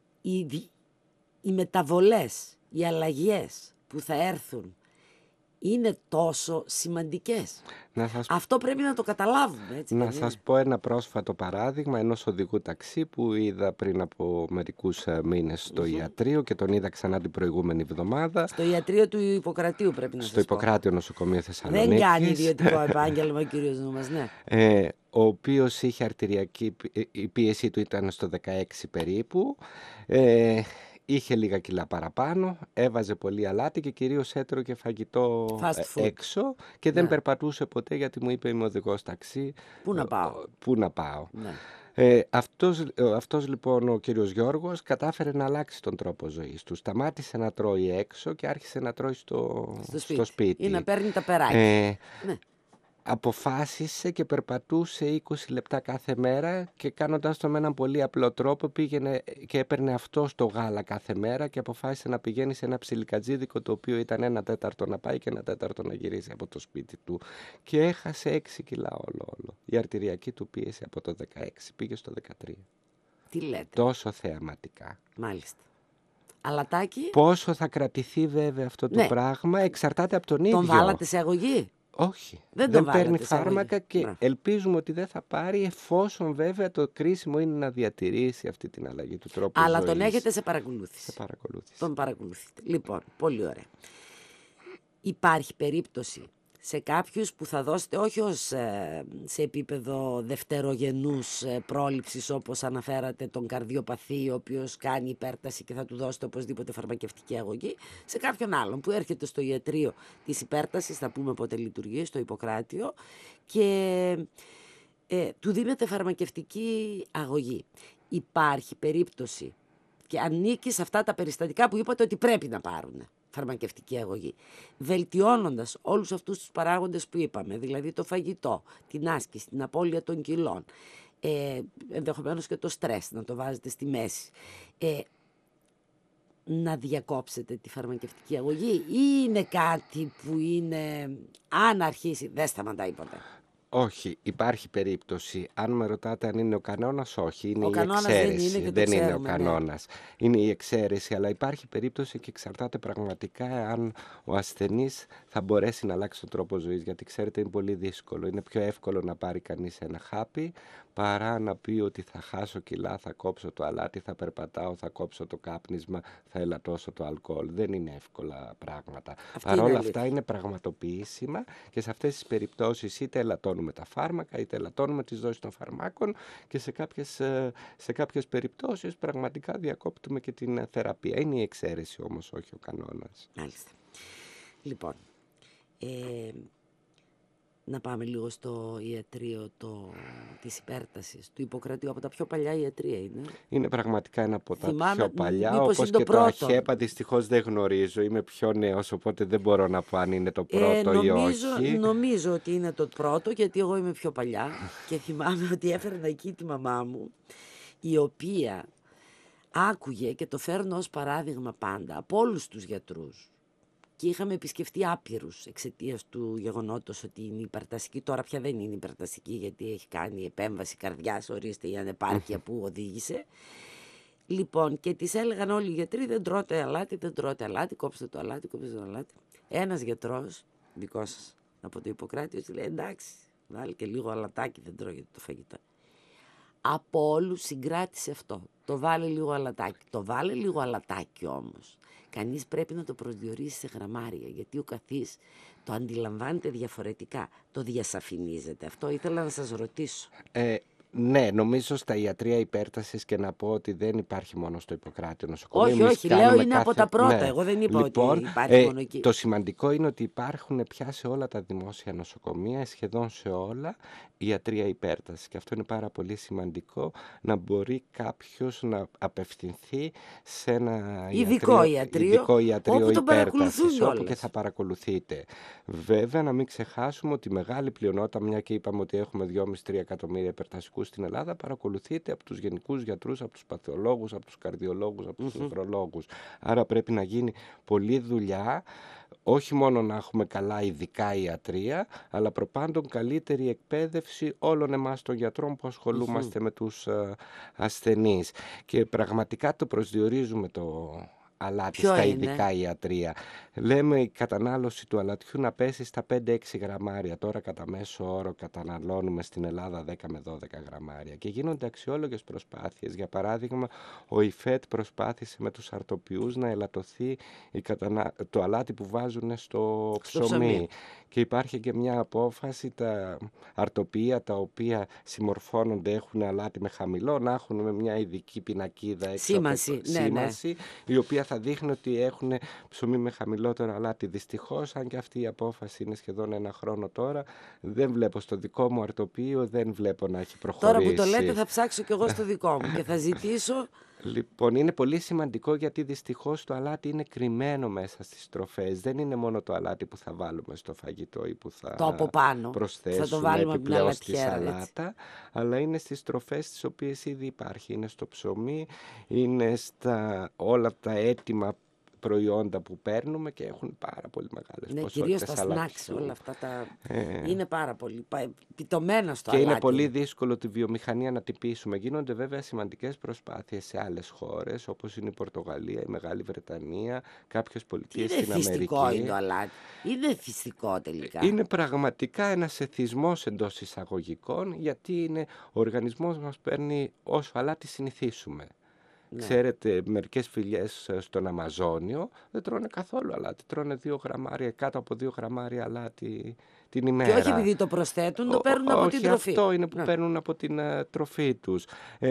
Οι μεταβολές, οι αλλαγές που θα έρθουν είναι τόσο σημαντικές. Αυτό πρέπει να το καταλάβουμε. Έτσι, να σας πω ένα πρόσφατο παράδειγμα ενός οδηγού ταξί που είδα πριν από μερικούς μήνες στο ιατρείο και τον είδα ξανά την προηγούμενη εβδομάδα. Στο ιατρείο του Ιπποκρατίου πρέπει να σας πω. Στο Ιπποκράτιο Νοσοκομείο Θεσσαλονίκης. Δεν κάνει ιδιωτικό επάγγελμα ο κύριος Νούμας, ναι. Ο οποίος είχε αρτηριακή, η πίεση του ήταν στο 16 περίπου. Είχε λίγα κιλά παραπάνω, έβαζε πολύ αλάτι και κυρίως έτρωγε φαγητό έξω και δεν περπατούσε ποτέ γιατί μου είπε είμαι οδηγός ταξί. Πού να πάω. Ναι. Αυτός λοιπόν ο κύριος Γιώργος κατάφερε να αλλάξει τον τρόπο ζωής του. Σταμάτησε να τρώει έξω και άρχισε να τρώει στο σπίτι. Ή να παίρνει τα περάκια. Ναι. Αποφάσισε και περπατούσε 20 λεπτά κάθε μέρα και κάνοντας το με έναν πολύ απλό τρόπο πήγαινε και έπαιρνε αυτό στο γάλα κάθε μέρα και αποφάσισε να πηγαίνει σε ένα ψιλικατζίδικο το οποίο ήταν 1/4 να πάει και 1/4 να γυρίσει από το σπίτι του και έχασε 6 κιλά όλο. Η αρτηριακή του πίεση από το 16 πήγε στο 13. Τι λέτε. Τόσο θεαματικά. Μάλιστα. Αλατάκι. Πόσο θα κρατηθεί βέβαια αυτό το πράγμα εξαρτάται από τον ίδιο. Τον βάλατε σε αγωγή. Όχι, δεν παίρνει φάρμακα και ελπίζουμε ότι δεν θα πάρει εφόσον βέβαια το κρίσιμο είναι να διατηρήσει αυτή την αλλαγή του τρόπου ζωής. Αλλά τον έχετε σε παρακολούθηση. Σε παρακολούθηση. Τον παρακολουθείτε. Λοιπόν, πολύ ωραία. Υπάρχει περίπτωση σε κάποιους που θα δώσετε όχι ως σε επίπεδο δευτερογενούς πρόληψης όπως αναφέρατε τον καρδιοπαθή ο οποίος κάνει υπέρταση και θα του δώσετε οπωσδήποτε φαρμακευτική αγωγή, σε κάποιον άλλον που έρχεται στο ιατρείο της υπέρτασης, θα πούμε πότε λειτουργεί, στο Ιπποκράτιο και του δίνετε φαρμακευτική αγωγή. Υπάρχει περίπτωση και ανήκει σε αυτά τα περιστατικά που είπατε ότι πρέπει να πάρουν φαρμακευτική αγωγή, βελτιώνοντας όλους αυτούς τους παράγοντες που είπαμε, δηλαδή το φαγητό, την άσκηση, την απώλεια των κιλών, ενδεχομένως και το στρες, να το βάζετε στη μέση, να διακόψετε τη φαρμακευτική αγωγή ή είναι κάτι που είναι, αν αρχίσει, δεν σταματάει ποτέ. Όχι, υπάρχει περίπτωση. Αν με ρωτάτε αν είναι ο κανόνας, όχι, είναι ο η εξαίρεση. Δεν είναι ο κανόνας. Ναι. Είναι η εξαίρεση, αλλά υπάρχει περίπτωση και εξαρτάται πραγματικά αν ο ασθενής θα μπορέσει να αλλάξει τον τρόπο ζωής. Γιατί ξέρετε, είναι πολύ δύσκολο. Είναι πιο εύκολο να πάρει κανείς ένα χάπι παρά να πει ότι θα χάσω κιλά, θα κόψω το αλάτι, θα περπατάω, θα κόψω το κάπνισμα, θα ελαττώσω το αλκοόλ. Δεν είναι εύκολα πράγματα. Παρ' όλα αυτά είναι πραγματοποιήσιμα και σε αυτές τις περιπτώσεις είτε ελαττώνουμε τα φάρμακα, είτε ελαττώνουμε τις δόσεις των φαρμάκων και σε κάποιες περιπτώσεις πραγματικά διακόπτουμε και την θεραπεία. Είναι η εξαίρεση όμως, όχι ο κανόνας. Μάλιστα. Λοιπόν, να πάμε λίγο στο ιατρείο της υπέρτασης του Ιπποκρατίου. Από τα πιο παλιά ιατρεία είναι. Είναι πραγματικά ένα από τα Θυμάμαι, πιο παλιά, μήπως όπως είναι και το το πρώτο. αχέπα δυστυχώς δεν γνωρίζω. Είμαι πιο νέος, οπότε δεν μπορώ να πω αν είναι το πρώτο ή όχι. Νομίζω ότι είναι το πρώτο, γιατί εγώ είμαι πιο παλιά και θυμάμαι ότι έφερνα εκεί τη μαμά μου, η οποία άκουγε, και το φέρνω ως παράδειγμα πάντα, από όλους τους γιατρούς. Και είχαμε επισκεφτεί άπειρους εξαιτίας του γεγονότος ότι είναι υπερτασική. Τώρα πια δεν είναι υπερτασική, γιατί έχει κάνει επέμβαση καρδιάς, ορίστε η ανεπάρκεια που οδήγησε. Λοιπόν, και τις έλεγαν όλοι οι γιατροί: δεν τρώτε αλάτι, δεν τρώτε αλάτι, κόψτε το αλάτι, κόψτε το αλάτι. Ένας γιατρός, δικός σας, από το Ιπποκράτιο, λέει: εντάξει, βάλει και λίγο αλατάκι, δεν τρώγεται το φαγητό. Από όλους συγκράτησε αυτό. Το βάλε λίγο αλατάκι. Το βάλε λίγο αλατάκι όμως. Κανείς πρέπει να το προσδιορίσει σε γραμμάρια, γιατί ο καθής το αντιλαμβάνεται διαφορετικά. Το διασαφηνίζεται. Αυτό ήθελα να σας ρωτήσω. Ναι, νομίζω στα ιατρεία υπέρτασης, και να πω ότι δεν υπάρχει μόνο στο Ιπποκράτιο νοσοκομείο. Όχι, λέω είναι από τα πρώτα. Ναι. Εγώ δεν είπα λοιπόν, ότι υπάρχει μόνο εκεί. Το σημαντικό είναι ότι υπάρχουν πια σε όλα τα δημόσια νοσοκομεία, σχεδόν σε όλα, ιατρεία υπέρτασης. Και αυτό είναι πάρα πολύ σημαντικό, να μπορεί κάποιος να απευθυνθεί σε ένα ειδικό ιατρείο υπέρτασης, όπου και θα παρακολουθείτε. Βέβαια, να μην ξεχάσουμε ότι η μεγάλη πλειονότητα, μια και είπαμε ότι έχουμε 2,5-3 εκατομμύρια υπερτασικούς στην Ελλάδα, παρακολουθείται από τους γενικούς γιατρούς, από τους παθεολόγους, από τους καρδιολόγους, από τους νεφρολόγους. Άρα πρέπει να γίνει πολλή δουλειά, όχι μόνο να έχουμε καλά ειδικά ιατρεία, αλλά προπάντων καλύτερη εκπαίδευση όλων εμάς των γιατρών που ασχολούμαστε με τους ασθενείς. Και πραγματικά το προσδιορίζουμε το αλάτι στα ειδικά ιατρεία. Λέμε η κατανάλωση του αλατιού να πέσει στα 5-6 γραμμάρια. Τώρα κατά μέσο όρο καταναλώνουμε στην Ελλάδα 10 με 12 γραμμάρια. Και γίνονται αξιόλογες προσπάθειες. Για παράδειγμα, ο ΙΦΕΤ προσπάθησε με τους αρτοποιούς να ελαττωθεί το αλάτι που βάζουν στο ψωμί. Και υπάρχει και μια απόφαση, τα αρτοποιεία τα οποία συμμορφώνονται, έχουν αλάτι με χαμηλό, να έχουν με μια ειδική πινακίδα έξω σήμανση, η οποία θα δείχνει ότι έχουν ψωμί με χαμηλότερο αλάτι. Δυστυχώς, αν και αυτή η απόφαση είναι σχεδόν 1 χρόνο τώρα, δεν βλέπω στο δικό μου αρτοποιείο, δεν βλέπω να έχει προχωρήσει. Τώρα που το λέτε θα ψάξω κι εγώ στο δικό μου και θα ζητήσω. Λοιπόν, είναι πολύ σημαντικό, γιατί δυστυχώς το αλάτι είναι κρυμμένο μέσα στις τροφές. Δεν είναι μόνο το αλάτι που θα βάλουμε στο φαγητό ή που θα προσθέσουμε επιπλέον στη σαλάτα, αλλά είναι στις τροφές τις οποίες ήδη υπάρχει. Είναι στο ψωμί, είναι στα όλα τα έτοιμα προϊόντα που παίρνουμε και έχουν πάρα πολύ μεγάλες ποσότητες κυρίως τα snacks, όλα αυτά είναι πάρα πολύ πιτωμένα στο και αλάτι. Είναι πολύ δύσκολο τη βιομηχανία να τυπήσουμε. Γίνονται βέβαια σημαντικές προσπάθειες σε άλλες χώρες, όπως είναι η Πορτογαλία, η Μεγάλη Βρετανία, κάποιες πολιτείες στην Αμερική. Είναι φυστικό είναι το αλάτι. Είναι φυστικό τελικά. Είναι πραγματικά ένας εθισμός εντός εισαγωγικών, γιατί ο οργανισμός μας παίρνει όσο αλάτι συνηθίσουμε. Ναι. Ξέρετε, μερικές φυλιές στον Αμαζόνιο δεν τρώνε καθόλου αλάτι. Τρώνε 2 γραμμάρια, κάτω από 2 γραμμάρια αλάτι την ημέρα. Και όχι επειδή το προσθέτουν, το παίρνουν από την τροφή. Αυτό είναι που παίρνουν από την τροφή τους.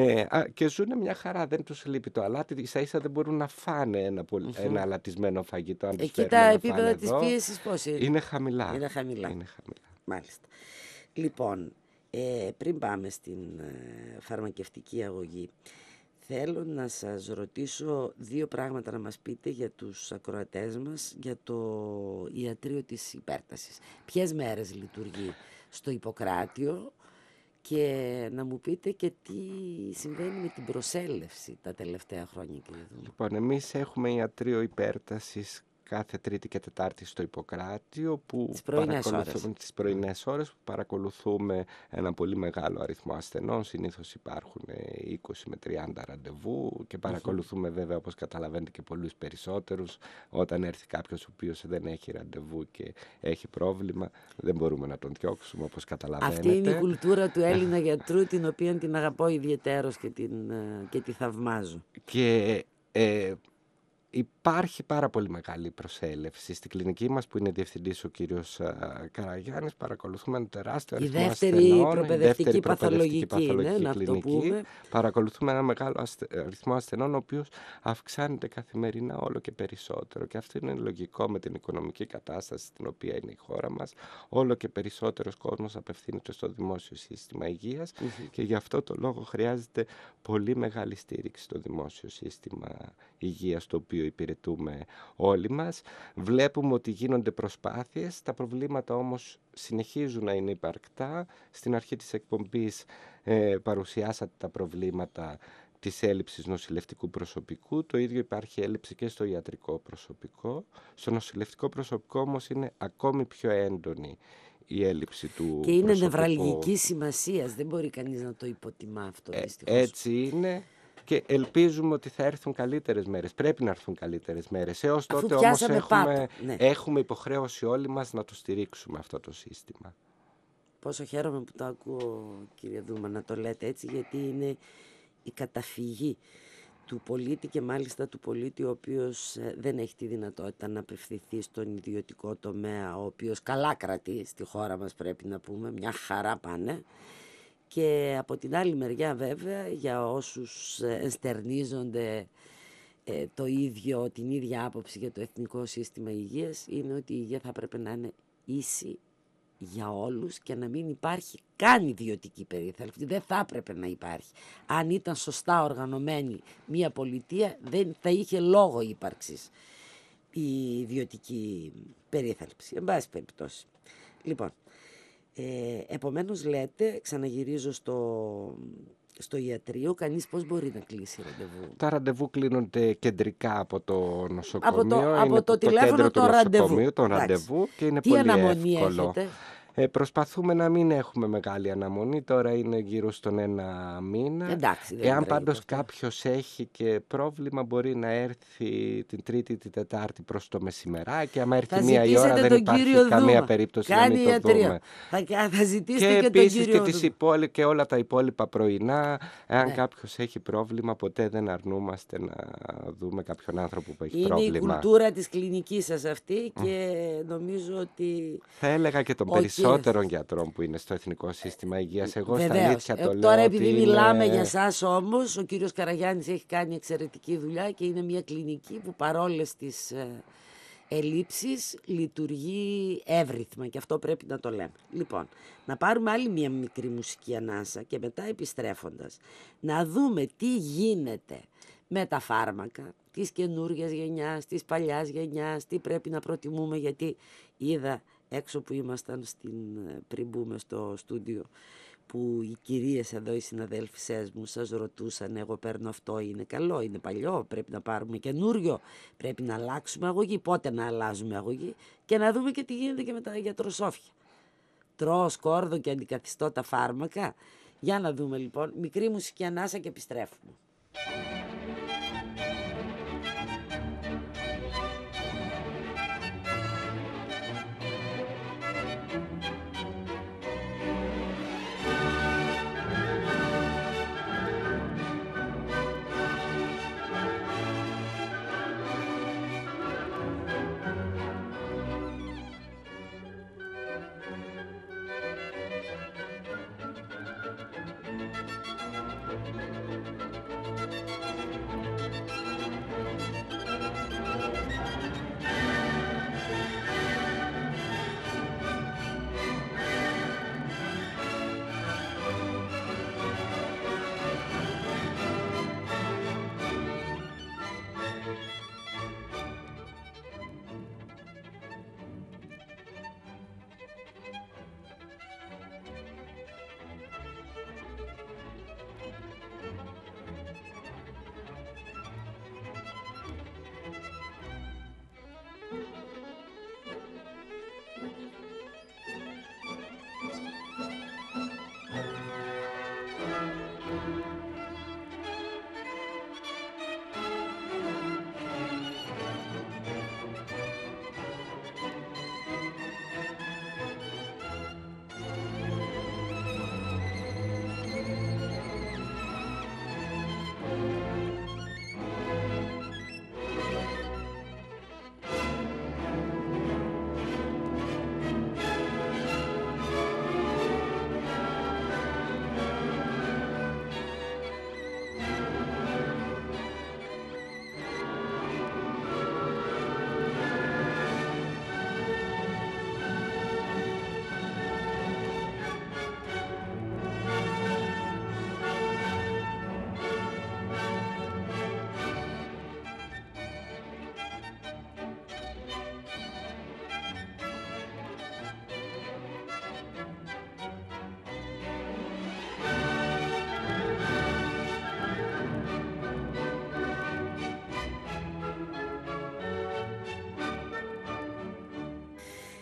Και ζουν μια χαρά, δεν τους λείπει το αλάτι. Ίσα ίσα δεν μπορούν να φάνε ένα αλατισμένο φαγητό. Αν εκεί τα επίπεδα της πίεσης πώς είναι? Είναι χαμηλά. Είναι χαμηλά. Μάλιστα. Λοιπόν, πριν πάμε στην φαρμακευτική αγωγή, θέλω να σας ρωτήσω 2 πράγματα να μας πείτε για τους ακροατές μας για το ιατρείο της υπέρτασης. Ποιες μέρες λειτουργεί στο Ιπποκράτιο και να μου πείτε και τι συμβαίνει με την προσέλευση τα τελευταία χρόνια, κύριε Δούμο. Λοιπόν, εμείς έχουμε ιατρείο υπέρτασης κάθε Τρίτη και Τετάρτη στο Ιπποκράτιο, που τις πρωινές ώρες που παρακολουθούμε ένα πολύ μεγάλο αριθμό ασθενών. Συνήθως υπάρχουν 20 με 30 ραντεβού και παρακολουθούμε βέβαια, όπως καταλαβαίνετε, και πολλούς περισσότερους. Όταν έρθει κάποιος ο οποίος δεν έχει ραντεβού και έχει πρόβλημα, δεν μπορούμε να τον διώξουμε, όπως καταλαβαίνετε. Αυτή είναι η κουλτούρα του Έλληνα γιατρού, την οποία την αγαπώ ιδιαιτέρως και τη θαυμάζω. Και Υπάρχει πάρα πολύ μεγάλη προσέλευση. Στην κλινική μας που είναι διευθυντής ο κύριος Καραγιάννης, παρακολουθούμε ένα τεράστιο αριθμό ασθενών. Η δεύτερη προπαιδευτική ναι, να αυτό κλινική. πούμε. Παρακολουθούμε ένα μεγάλο αριθμό ασθενών, ο οποίος αυξάνεται καθημερινά όλο και περισσότερο. Και αυτό είναι λογικό με την οικονομική κατάσταση στην οποία είναι η χώρα μας. Όλο και περισσότερος κόσμος απευθύνεται στο δημόσιο σύστημα υγείας και γι' αυτό το λόγο χρειάζεται πολύ μεγάλη στήριξη στο δημόσιο σύστημα υγείας, το οποίο υπηρετούμε όλοι μας. Βλέπουμε ότι γίνονται προσπάθειες, τα προβλήματα όμως συνεχίζουν να είναι υπαρκτά. Στην αρχή της εκπομπής παρουσιάσατε τα προβλήματα της έλλειψης νοσηλευτικού προσωπικού. Το ίδιο υπάρχει έλλειψη και στο ιατρικό προσωπικό. Στο νοσηλευτικό προσωπικό όμως είναι ακόμη πιο έντονη η έλλειψη του προσωπικού. Και είναι νευραλγική σημασίας, δεν μπορεί κανείς να το υποτιμά αυτό δυστυχώς. Έτσι είναι. Και ελπίζουμε ότι θα έρθουν καλύτερες μέρες. Πρέπει να έρθουν καλύτερες μέρες. Έως τότε όμως έχουμε υποχρέωση όλοι μας να το στηρίξουμε αυτό το σύστημα. Πόσο χαίρομαι που το ακούω, κύριε Δούμα, να το λέτε έτσι, γιατί είναι η καταφυγή του πολίτη και μάλιστα του πολίτη ο οποίος δεν έχει τη δυνατότητα να απευθυνθεί στον ιδιωτικό τομέα, ο οποίος καλά κρατεί στη χώρα μας, πρέπει να πούμε, μια χαρά πάνε. Και από την άλλη μεριά βέβαια, για όσους ενστερνίζονται την ίδια άποψη για το Εθνικό Σύστημα Υγείας, είναι ότι η υγεία θα πρέπει να είναι ίση για όλους και να μην υπάρχει καν ιδιωτική περίθαλψη. Δεν θα έπρεπε να υπάρχει. Αν ήταν σωστά οργανωμένη μια πολιτεία, δεν θα είχε λόγο ύπαρξης η ιδιωτική περίθαλψη. Εν πάση περιπτώσει. Λοιπόν, επομένως λέτε, ξαναγυρίζω στο ιατρείο, κανείς πώς μπορεί να κλείσει ραντεβού? Τα ραντεβού κλείνονται κεντρικά από το νοσοκομείο. Από το τηλέφωνο το ραντεβού και είναι Τι πολύ αναμονή εύκολο. Έχετε? Προσπαθούμε να μην έχουμε μεγάλη αναμονή. Τώρα είναι γύρω στον 1 μήνα. Εντάξει, Εάν πάντως κάποιος έχει και πρόβλημα, μπορεί να έρθει την Τρίτη, την Τετάρτη προς το μεσημεράκι. Αν έρθει 1 η ώρα, δεν υπάρχει καμία περίπτωση να μην το δούμε. Θα ζητήσετε και επίσης και όλα τα υπόλοιπα πρωινά. Εάν κάποιος έχει πρόβλημα, ποτέ δεν αρνούμαστε να δούμε κάποιον άνθρωπο που έχει πρόβλημα. Είναι η κουλτούρα της κλινικής σας αυτή και νομίζω ότι... Θα έλεγα και τον περισσότερων γιατρών που είναι στο Εθνικό Σύστημα Υγείας. Εγώ Βεβαίως. Στα αλήθεια το λέω. Τώρα επειδή μιλάμε για σας όμως, ο κύριος Καραγιάννης έχει κάνει εξαιρετική δουλειά και είναι μια κλινική που παρόλες τις ελλείψεις λειτουργεί εύρυθμα και αυτό πρέπει να το λέμε. Λοιπόν, να πάρουμε άλλη μια μικρή μουσική ανάσα και μετά επιστρέφοντας να δούμε τι γίνεται με τα φάρμακα της καινούργιας γενιάς, της παλιάς γενιάς, τι πρέπει να προτιμούμε, γιατί είδα έξω που ήμασταν πριν μπούμε στο στούντιο που οι κυρίες εδώ, οι συναδέλφισές μου, σας ρωτούσαν, εγώ παίρνω αυτό, είναι καλό, είναι παλιό, πρέπει να πάρουμε καινούριο, πρέπει να αλλάξουμε αγωγή, πότε να αλλάζουμε αγωγή και να δούμε και τι γίνεται και με τα γιατροσόφια. Τρώω σκόρδο και αντικαθιστώ τα φάρμακα. Για να δούμε λοιπόν, μικρή μουσική ανάσα και επιστρέφουμε.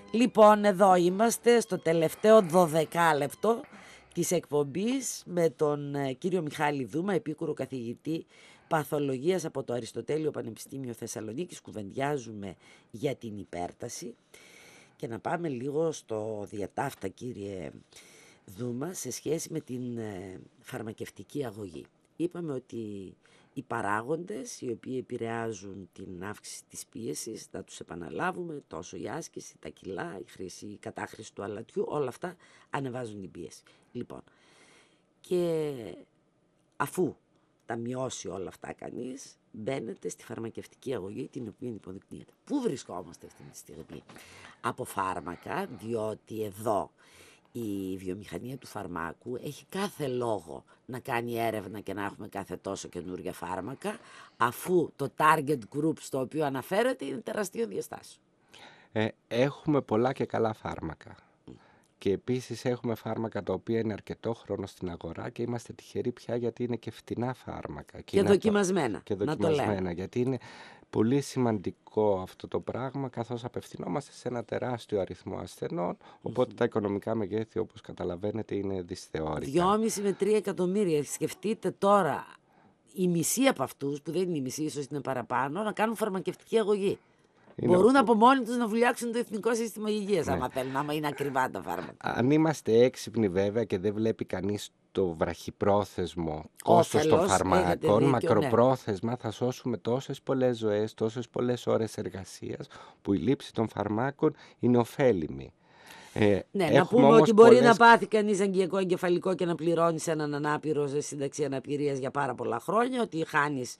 Λοιπόν, εδώ είμαστε στο τελευταίο 12 λεπτό της εκπομπής με τον κύριο Μιχάλη Δούμα, επίκουρο καθηγητή παθολογίας από το Αριστοτέλειο Πανεπιστήμιο Θεσσαλονίκης. Κουβεντιάζουμε για την υπέρταση και να πάμε λίγο στο διατάφτα, κύριε Δούμα, σε σχέση με την φαρμακευτική αγωγή. Είπαμε ότι οι παράγοντες οι οποίοι επηρεάζουν την αύξηση της πίεσης, θα τους επαναλάβουμε, τόσο η άσκηση, τα κιλά, η κατάχρηση του αλατιού, όλα αυτά ανεβάζουν την πίεση. Λοιπόν, και αφού τα μειώσει όλα αυτά κανείς, μπαίνετε στη φαρμακευτική αγωγή, την οποία υποδεικνύεται. Πού βρισκόμαστε αυτή τη στιγμή? Από φάρμακα, διότι εδώ η βιομηχανία του φαρμάκου έχει κάθε λόγο να κάνει έρευνα και να έχουμε κάθε τόσο καινούργια φάρμακα, αφού το target group στο οποίο αναφέρεται είναι τεραστίων διαστάσεων. Έχουμε πολλά και καλά φάρμακα. Και επίσης έχουμε φάρμακα τα οποία είναι αρκετό χρόνο στην αγορά και είμαστε τυχεροί πια γιατί είναι και φτηνά φάρμακα. Και δοκιμασμένα. Και δοκιμασμένα, γιατί είναι πολύ σημαντικό αυτό το πράγμα, καθώς απευθυνόμαστε σε ένα τεράστιο αριθμό ασθενών, οπότε τα οικονομικά μεγέθη, όπως καταλαβαίνετε, είναι δυσθεώρητα. 2,5 με 3 εκατομμύρια. Σκεφτείτε τώρα, η μισή από αυτούς, που δεν είναι η μισή, ίσως είναι παραπάνω, να κάνουν φαρμακευτική αγωγή. Μπορούν από μόνοι τους να βουλιάξουν το Εθνικό Σύστημα Υγείας, άμα θέλουν, άμα είναι ακριβά τα φάρμακα. Αν είμαστε έξυπνοι βέβαια και δεν βλέπει κανείς το βραχυπρόθεσμο κόστος των φαρμάκων, μακροπρόθεσμα θα σώσουμε τόσες πολλές ζωές, τόσες πολλές ώρες εργασίας, που η λήψη των φαρμάκων είναι ωφέλιμη. Να πούμε ότι μπορεί να πάθει κανείς αγγειακό εγκεφαλικό και να πληρώνεις έναν ανάπηρο σε σύνταξη αναπηρίας για πάρα πολλά χρόνια, ότι χάνεις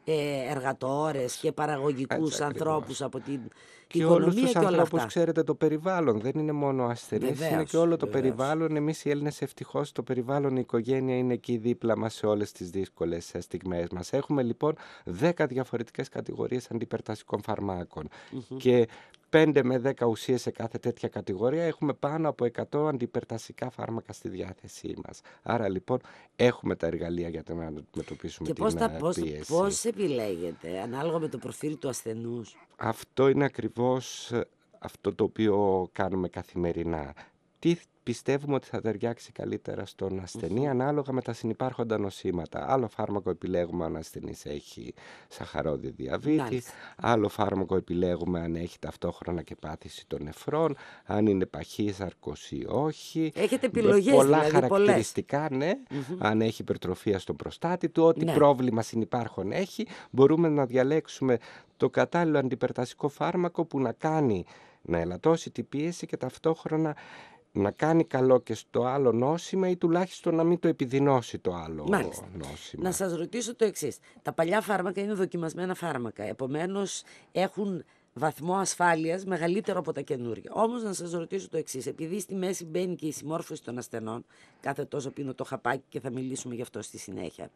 εργατόρες και παραγωγικούς ανθρώπους από την οικονομία όλους τους και όλα ανθρώπους, αυτά. ξέρετε, το περιβάλλον δεν είναι μόνο ασθενείς, είναι και όλο το περιβάλλον. Εμείς οι Έλληνες, ευτυχώς, το περιβάλλον, η οικογένεια είναι εκεί δίπλα μας σε όλες τις δύσκολες στιγμές μας. Έχουμε λοιπόν 10 διαφορετικές κατηγορίες αντιπερτασικών φαρμάκων και 5 με 10 ουσίες σε κάθε τέτοια κατηγορία. Έχουμε πάνω από 100 αντιπερτασικά φάρμακα στη διάθεσή μας. Άρα λοιπόν έχουμε τα εργαλεία για να αντιμετωπίσουμε την πίεση. Πώς επιλέγετε ανάλογα με το προφίλ του ασθενούς? Αυτό είναι ακριβώς αυτό το οποίο κάνουμε καθημερινά. Τι πιστεύουμε ότι θα ταιριάξει καλύτερα στον ασθενή ανάλογα με τα συνυπάρχοντα νοσήματα. Άλλο φάρμακο επιλέγουμε αν ο ασθενής έχει σαχαρώδη διαβήτη, άλλο φάρμακο επιλέγουμε αν έχει ταυτόχρονα και πάθηση των νεφρών, αν είναι παχύσαρκος ή όχι. Έχετε επιλογές, πολλά δηλαδή, χαρακτηριστικά, ναι, αν έχει υπερτροφία στον προστάτη του, ό,τι πρόβλημα συνυπάρχον έχει, μπορούμε να διαλέξουμε το κατάλληλο αντιπερτασικό φάρμακο που να ελαττώσει την πίεση και ταυτόχρονα να κάνει καλό και στο άλλο νόσημα ή τουλάχιστον να μην το επιδεινώσει το άλλο νόσημα. Να σας ρωτήσω το εξής. Τα παλιά φάρμακα είναι δοκιμασμένα φάρμακα, επομένως έχουν βαθμό ασφάλειας μεγαλύτερο από τα καινούργια. Όμως να σας ρωτήσω το εξής. Επειδή στη μέση μπαίνει και η συμμόρφωση των ασθενών, κάθε τόσο πίνω το χαπάκι και θα μιλήσουμε γι' αυτό στη συνέχεια.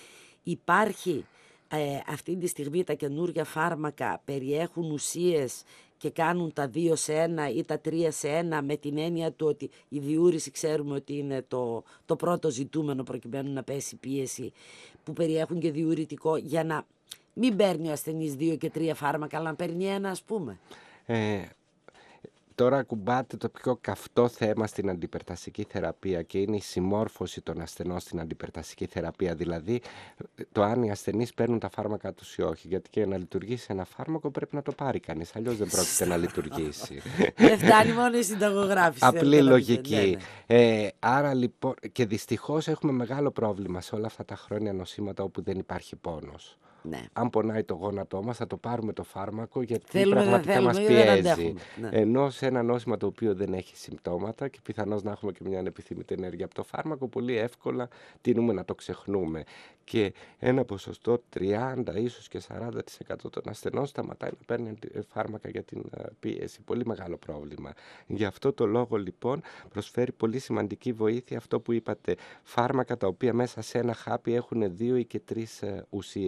Υπάρχει αυτή τη στιγμή τα καινούργια φάρμακα περιέχουν ουσίες και κάνουν τα 2 σε 1 ή τα 3 σε 1, με την έννοια του ότι η διούρηση ξέρουμε ότι είναι το πρώτο ζητούμενο προκειμένου να πέσει πίεση, που περιέχουν και διουρητικό, για να μην παίρνει ο ασθενής 2 και 3 φάρμακα, αλλά να παίρνει 1, ας πούμε. Τώρα ακουμπάτε το πιο καυτό θέμα στην αντιπερτασική θεραπεία και είναι η συμμόρφωση των ασθενών στην αντιπερτασική θεραπεία. Δηλαδή το αν οι ασθενείς παίρνουν τα φάρμακα τους ή όχι. Γιατί και να λειτουργήσει ένα φάρμακο πρέπει να το πάρει κανείς, αλλιώς δεν πρόκειται να λειτουργήσει. Δεν φτάνει μόνο η συνταγογράφηση. Απλή λογική. Άρα λοιπόν, και δυστυχώς έχουμε μεγάλο πρόβλημα σε όλα αυτά τα χρόνια νοσήματα όπου δεν υπάρχει πόνος. Ναι. Αν πονάει το γόνατό μας θα το πάρουμε το φάρμακο γιατί θέλουμε, πραγματικά μας πιέζει. Ναι. Ενώ σε ένα νόσημα το οποίο δεν έχει συμπτώματα και πιθανώς να έχουμε και μια ανεπιθύμητη ενέργεια από το φάρμακο, πολύ εύκολα τείνουμε να το ξεχνούμε. Και ένα ποσοστό 30 ίσως και 40% των ασθενών σταματάει να παίρνει φάρμακα για την πίεση. Πολύ μεγάλο πρόβλημα. Γι' αυτό το λόγο λοιπόν προσφέρει πολύ σημαντική βοήθεια αυτό που είπατε, φάρμακα τα οποία μέσα σε ένα χάπι έχουν 2 ή και 3 ουσίες. Γιατί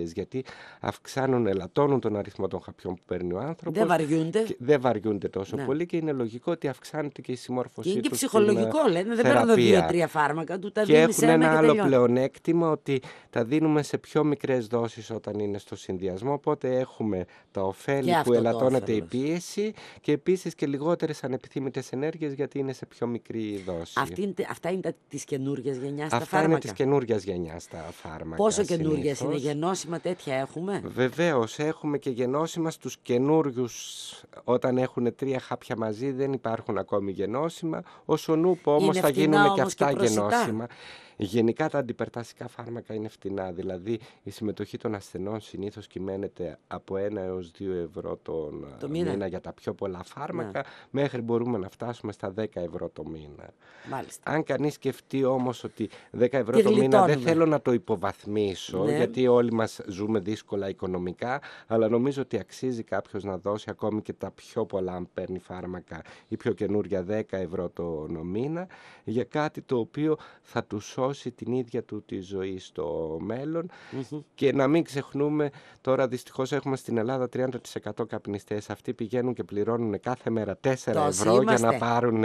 αυξάνουν, ελαττώνουν τον αριθμό των χαπιών που παίρνει ο άνθρωπος. Δεν βαριούνται τόσο πολύ και είναι λογικό ότι αυξάνεται και η συμμόρφωσή τους. Και είναι και ψυχολογικό, λένε. Δεν παίρνουν 2-3 φάρμακα, του τα και δίνει σε ένα. Και έχουν ένα άλλο τελειώνει. πλεονέκτημα, ότι τα δίνουμε σε πιο μικρές δόσεις όταν είναι στο συνδυασμό. Οπότε έχουμε τα ωφέλη που ελαττώνεται η πίεση και επίσης και λιγότερες ανεπιθύμητες ενέργειες, γιατί είναι σε πιο μικρή δόση. Αυτά είναι της καινούργιας γενιάς τα φάρμακα. Αυτά είναι της καινούργιας γενιάς τα φάρμακα. Πόσο καινούργιας είναι, γενώσιμα τέτοια έχουμε? Βεβαίως, έχουμε και γενώσιμα στους καινούριους. Όταν έχουν 3 χάπια μαζί δεν υπάρχουν ακόμη γενώσιμα. Όσο νούπο όμως θα γίνουν και αυτά γενώσιμα. Γενικά τα αντιπερτασικά φάρμακα είναι φτηνά, δηλαδή η συμμετοχή των ασθενών συνήθως κυμαίνεται από 1 έως 2 ευρώ το μήνα για τα πιο πολλά φάρμακα, μέχρι μπορούμε να φτάσουμε στα 10 ευρώ το μήνα. Μάλιστα. Αν κανείς σκεφτεί όμως ότι 10 ευρώ το μήνα, δεν θέλω να το υποβαθμίσω, γιατί όλοι μας ζούμε δύσκολα οικονομικά, αλλά νομίζω ότι αξίζει κάποιος να δώσει ακόμη και τα πιο πολλά, αν παίρνει φάρμακα ή πιο καινούρια, 10 ευρώ το μήνα, για κάτι το οποίο θα του σώσει την ίδια του τη ζωή στο μέλλον. Και να μην ξεχνούμε, τώρα δυστυχώς έχουμε στην Ελλάδα 30% καπνιστές. Αυτοί πηγαίνουν και πληρώνουν κάθε μέρα 4 ευρώ για να πάρουν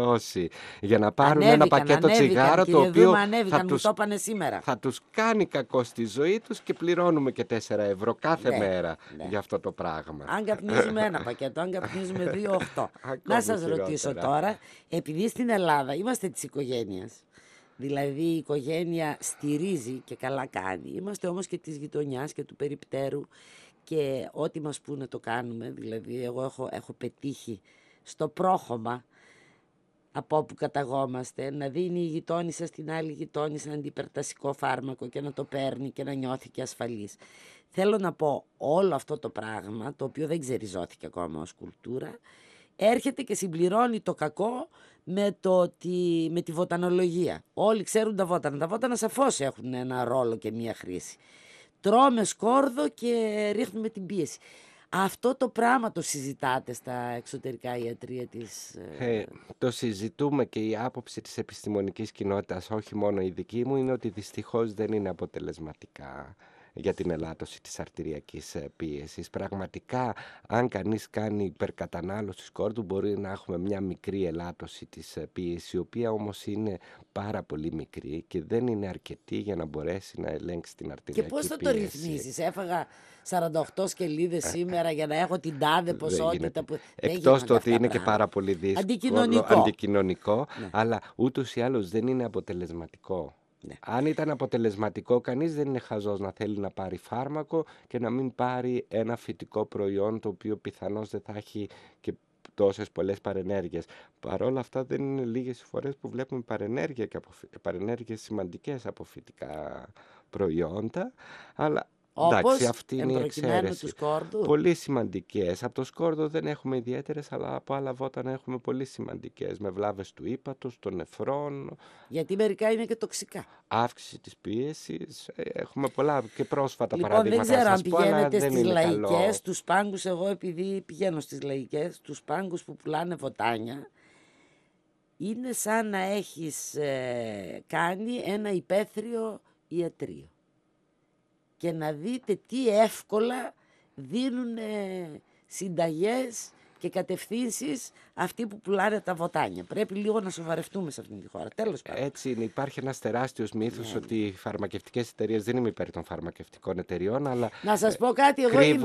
ένα πακέτο τσιγάρο, το οποίο θα τους κάνει κακό στη ζωή τους, και πληρώνουμε και 4 ευρώ κάθε μέρα για αυτό το πράγμα. Αν καπνίζουμε ένα πακέτο, αν καπνίζουμε 2-8. Να σας ρωτήσω τώρα, επειδή στην Ελλάδα είμαστε της οικογένειας, δηλαδή η οικογένεια στηρίζει και καλά κάνει. Είμαστε όμως και της γειτονιάς και του περιπτέρου, και ό,τι μας πούνε το κάνουμε. Δηλαδή εγώ έχω πετύχει στο πρόχωμα από όπου καταγόμαστε να δίνει η γειτόνισσα στην άλλη γειτόνισσα αντιπερτασικό φάρμακο και να το παίρνει και να νιώθει και ασφαλής. Θέλω να πω, όλο αυτό το πράγμα, το οποίο δεν ξεριζώθηκε ακόμα ως κουλτούρα, έρχεται και συμπληρώνει το κακό με τη βοτανολογία. Όλοι ξέρουν τα βότανα. Τα βότανα σαφώς έχουν ένα ρόλο και μία χρήση. Τρώμε σκόρδο και ρίχνουμε την πίεση. Αυτό το πράγμα το συζητάτε στα εξωτερικά ιατρεία της... Το συζητούμε, και η άποψη της επιστημονικής κοινότητας, όχι μόνο η δική μου, είναι ότι δυστυχώς δεν είναι αποτελεσματικά για την ελάττωση της αρτηριακής πίεσης. Πραγματικά, αν κανείς κάνει υπερκατανάλωση σκόρδου, μπορεί να έχουμε μια μικρή ελάττωση της πίεσης, η οποία όμως είναι πάρα πολύ μικρή και δεν είναι αρκετή για να μπορέσει να ελέγξει την αρτηριακή πίεση. Και πώς θα το ρυθμίσεις? Έφαγα 48 σκελίδες σήμερα για να έχω την τάδε ποσότητα που... Εκτός το ότι είναι και πάρα πολύ δύσκολο, αντικοινωνικό, αλλά ούτως ή άλλως δεν είναι αποτελεσματικό. Αν ήταν αποτελεσματικό, κανείς δεν είναι χαζός να θέλει να πάρει φάρμακο και να μην πάρει ένα φυτικό προϊόν, το οποίο πιθανώς δεν θα έχει και τόσες πολλές παρενέργειες. Παρ' όλα αυτά, δεν είναι λίγες φορές που βλέπουμε παρενέργειες σημαντικές από φυτικά προϊόντα, αλλά... Εντάξει, αυτή είναι η εξαίρεση. Πολύ σημαντικές. Από το σκόρδο δεν έχουμε ιδιαίτερες, αλλά από άλλα βότανα έχουμε πολύ σημαντικές, με βλάβες του ύπατος, των νεφρών. Γιατί μερικά είναι και τοξικά. Αύξηση της πίεσης. Έχουμε πολλά και πρόσφατα Δεν παραδείγματα. ξέρω αν πηγαίνετε στις λαϊκές, τους πάγκους. Εγώ, επειδή πηγαίνω στις λαϊκές, τους πάγκους που πουλάνε βοτάνια, είναι σαν να έχεις κάνει ένα υπαίθριο ιατρείο. Και να δείτε τι εύκολα δίνουν συνταγές και κατευθύνσεις αυτοί που πουλάνε τα βοτάνια. Πρέπει λίγο να σοβαρευτούμε σε αυτήν τη χώρα. Τέλος πάντων. Έτσι είναι. Υπάρχει ένας τεράστιος μύθος ότι οι φαρμακευτικές εταιρείες, δεν είμαι υπέρ των φαρμακευτικών εταιριών, αλλά... Να σας πω κάτι,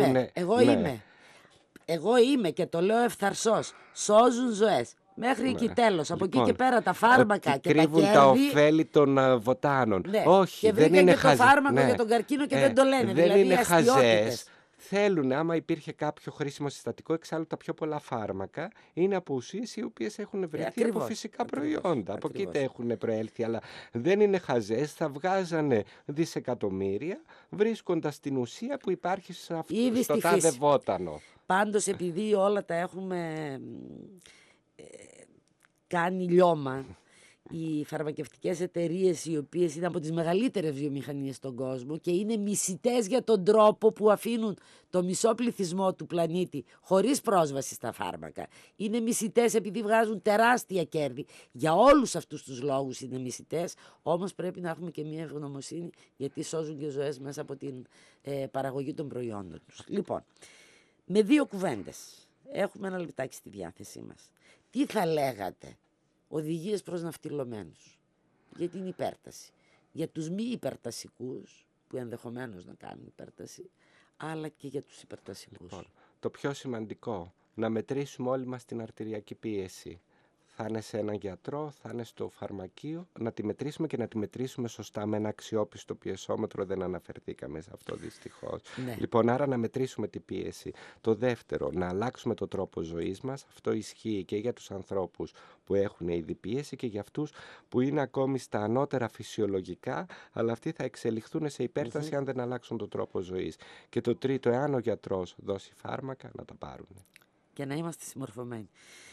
εγώ είμαι και το λέω ευθαρσώς. Σώζουν ζωές. Μέχρι εκεί τέλος. Από εκεί και πέρα τα φάρμακα και τα κρύβουν τα ωφέλη των βοτάνων. Όχι, και δεν είναι και το φάρμακο για τον καρκίνο και δεν το λένε. Δεν δηλαδή είναι χαζές. Θέλουν, άμα υπήρχε κάποιο χρήσιμο συστατικό, εξάλλου τα πιο πολλά φάρμακα είναι από ουσίες οι οποίες έχουν βρεθεί από φυσικά προϊόντα. Από εκεί έχουν προέλθει, αλλά δεν είναι χαζές. Θα βγάζανε δισεκατομμύρια βρίσκοντας την ουσία που υπάρχει στο τάδε βότανο. Πάντως, επειδή όλα τα έχουμε κάνει λιώμα οι φαρμακευτικές εταιρείες, οι οποίες είναι από τις μεγαλύτερες βιομηχανίες στον κόσμο και είναι μισητές για τον τρόπο που αφήνουν το μισό πληθυσμό του πλανήτη χωρίς πρόσβαση στα φάρμακα. Είναι μισητές επειδή βγάζουν τεράστια κέρδη. Για όλους αυτούς τους λόγους είναι μισητές, όμως πρέπει να έχουμε και μια ευγνωμοσύνη, γιατί σώζουν και ζωές μέσα από την παραγωγή των προϊόντων τους. Λοιπόν, με 2 κουβέντες, έχουμε ένα λεπτάκι στη διάθεσή μας. Τι θα λέγατε? Οδηγίες προς ναυτιλωμένους για την υπέρταση, για τους μη υπερτασικούς που ενδεχομένως να κάνουν υπέρταση, αλλά και για τους υπερτασικούς. Λοιπόν, το πιο σημαντικό, να μετρήσουμε όλοι μας την αρτηριακή πίεση. Θα είναι σε έναν γιατρό, θα είναι στο φαρμακείο, να τη μετρήσουμε και να τη μετρήσουμε σωστά με ένα αξιόπιστο πιεσόμετρο. Δεν αναφερθήκαμε σε αυτό δυστυχώς. Ναι. Λοιπόν, άρα να μετρήσουμε την πίεση. Το δεύτερο, να αλλάξουμε τον τρόπο ζωής μας. Αυτό ισχύει και για τους ανθρώπους που έχουν ήδη πίεση και για αυτούς που είναι ακόμη στα ανώτερα φυσιολογικά, αλλά αυτοί θα εξελιχθούν σε υπέρταση αν δεν αλλάξουν τον τρόπο ζωής. Και το τρίτο, εάν ο γιατρός δώσει φάρμακα, να τα πάρουν. Και να είμαστε συμμορφωμένοι.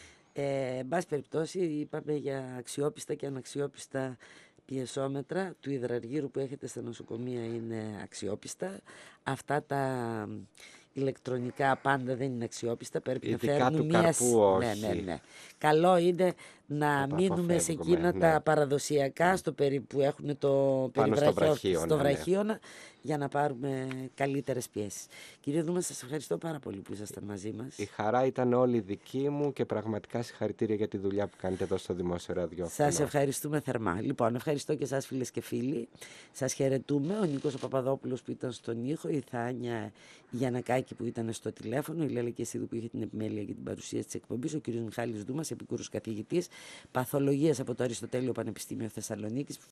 Εν πάση περιπτώσει, είπαμε για αξιόπιστα και αναξιόπιστα πιεσόμετρα του υδραργύρου που έχετε στα νοσοκομεία είναι αξιόπιστα. Αυτά τα ηλεκτρονικά πάντα δεν είναι αξιόπιστα. Πρέπει Ειδικά να φέρνουν του καρπού όχι. Ναι. Καλό είναι να τα μείνουμε σε εκείνα ναι. τα παραδοσιακά που έχουν το στο βραχίωνα, για να πάρουμε καλύτερες πιέσεις. Κύριε Δούμα, σας ευχαριστώ πάρα πολύ που ήσασταν μαζί μας. Η χαρά ήταν όλη δική μου και πραγματικά συγχαρητήρια για τη δουλειά που κάνετε εδώ στο Δημόσιο Ραδιόφωνο. Σας ευχαριστούμε θερμά. Λοιπόν, ευχαριστώ και εσάς φίλες και φίλοι. Σας χαιρετούμε. Ο Νίκος ο Παπαδόπουλος που ήταν στον ήχο, η Θάνια Γιαννακάκη που ήταν στο τηλέφωνο, η Λέλα Κεσίδου που είχε την επιμέλεια για την παρουσίαση της εκπομπής, ο κύριος Μιχάλης Δούμας, επικούρος καθηγητής παθολογίας από το Αριστοτέλειο Πανεπιστήμιο Θεσσαλονίκης,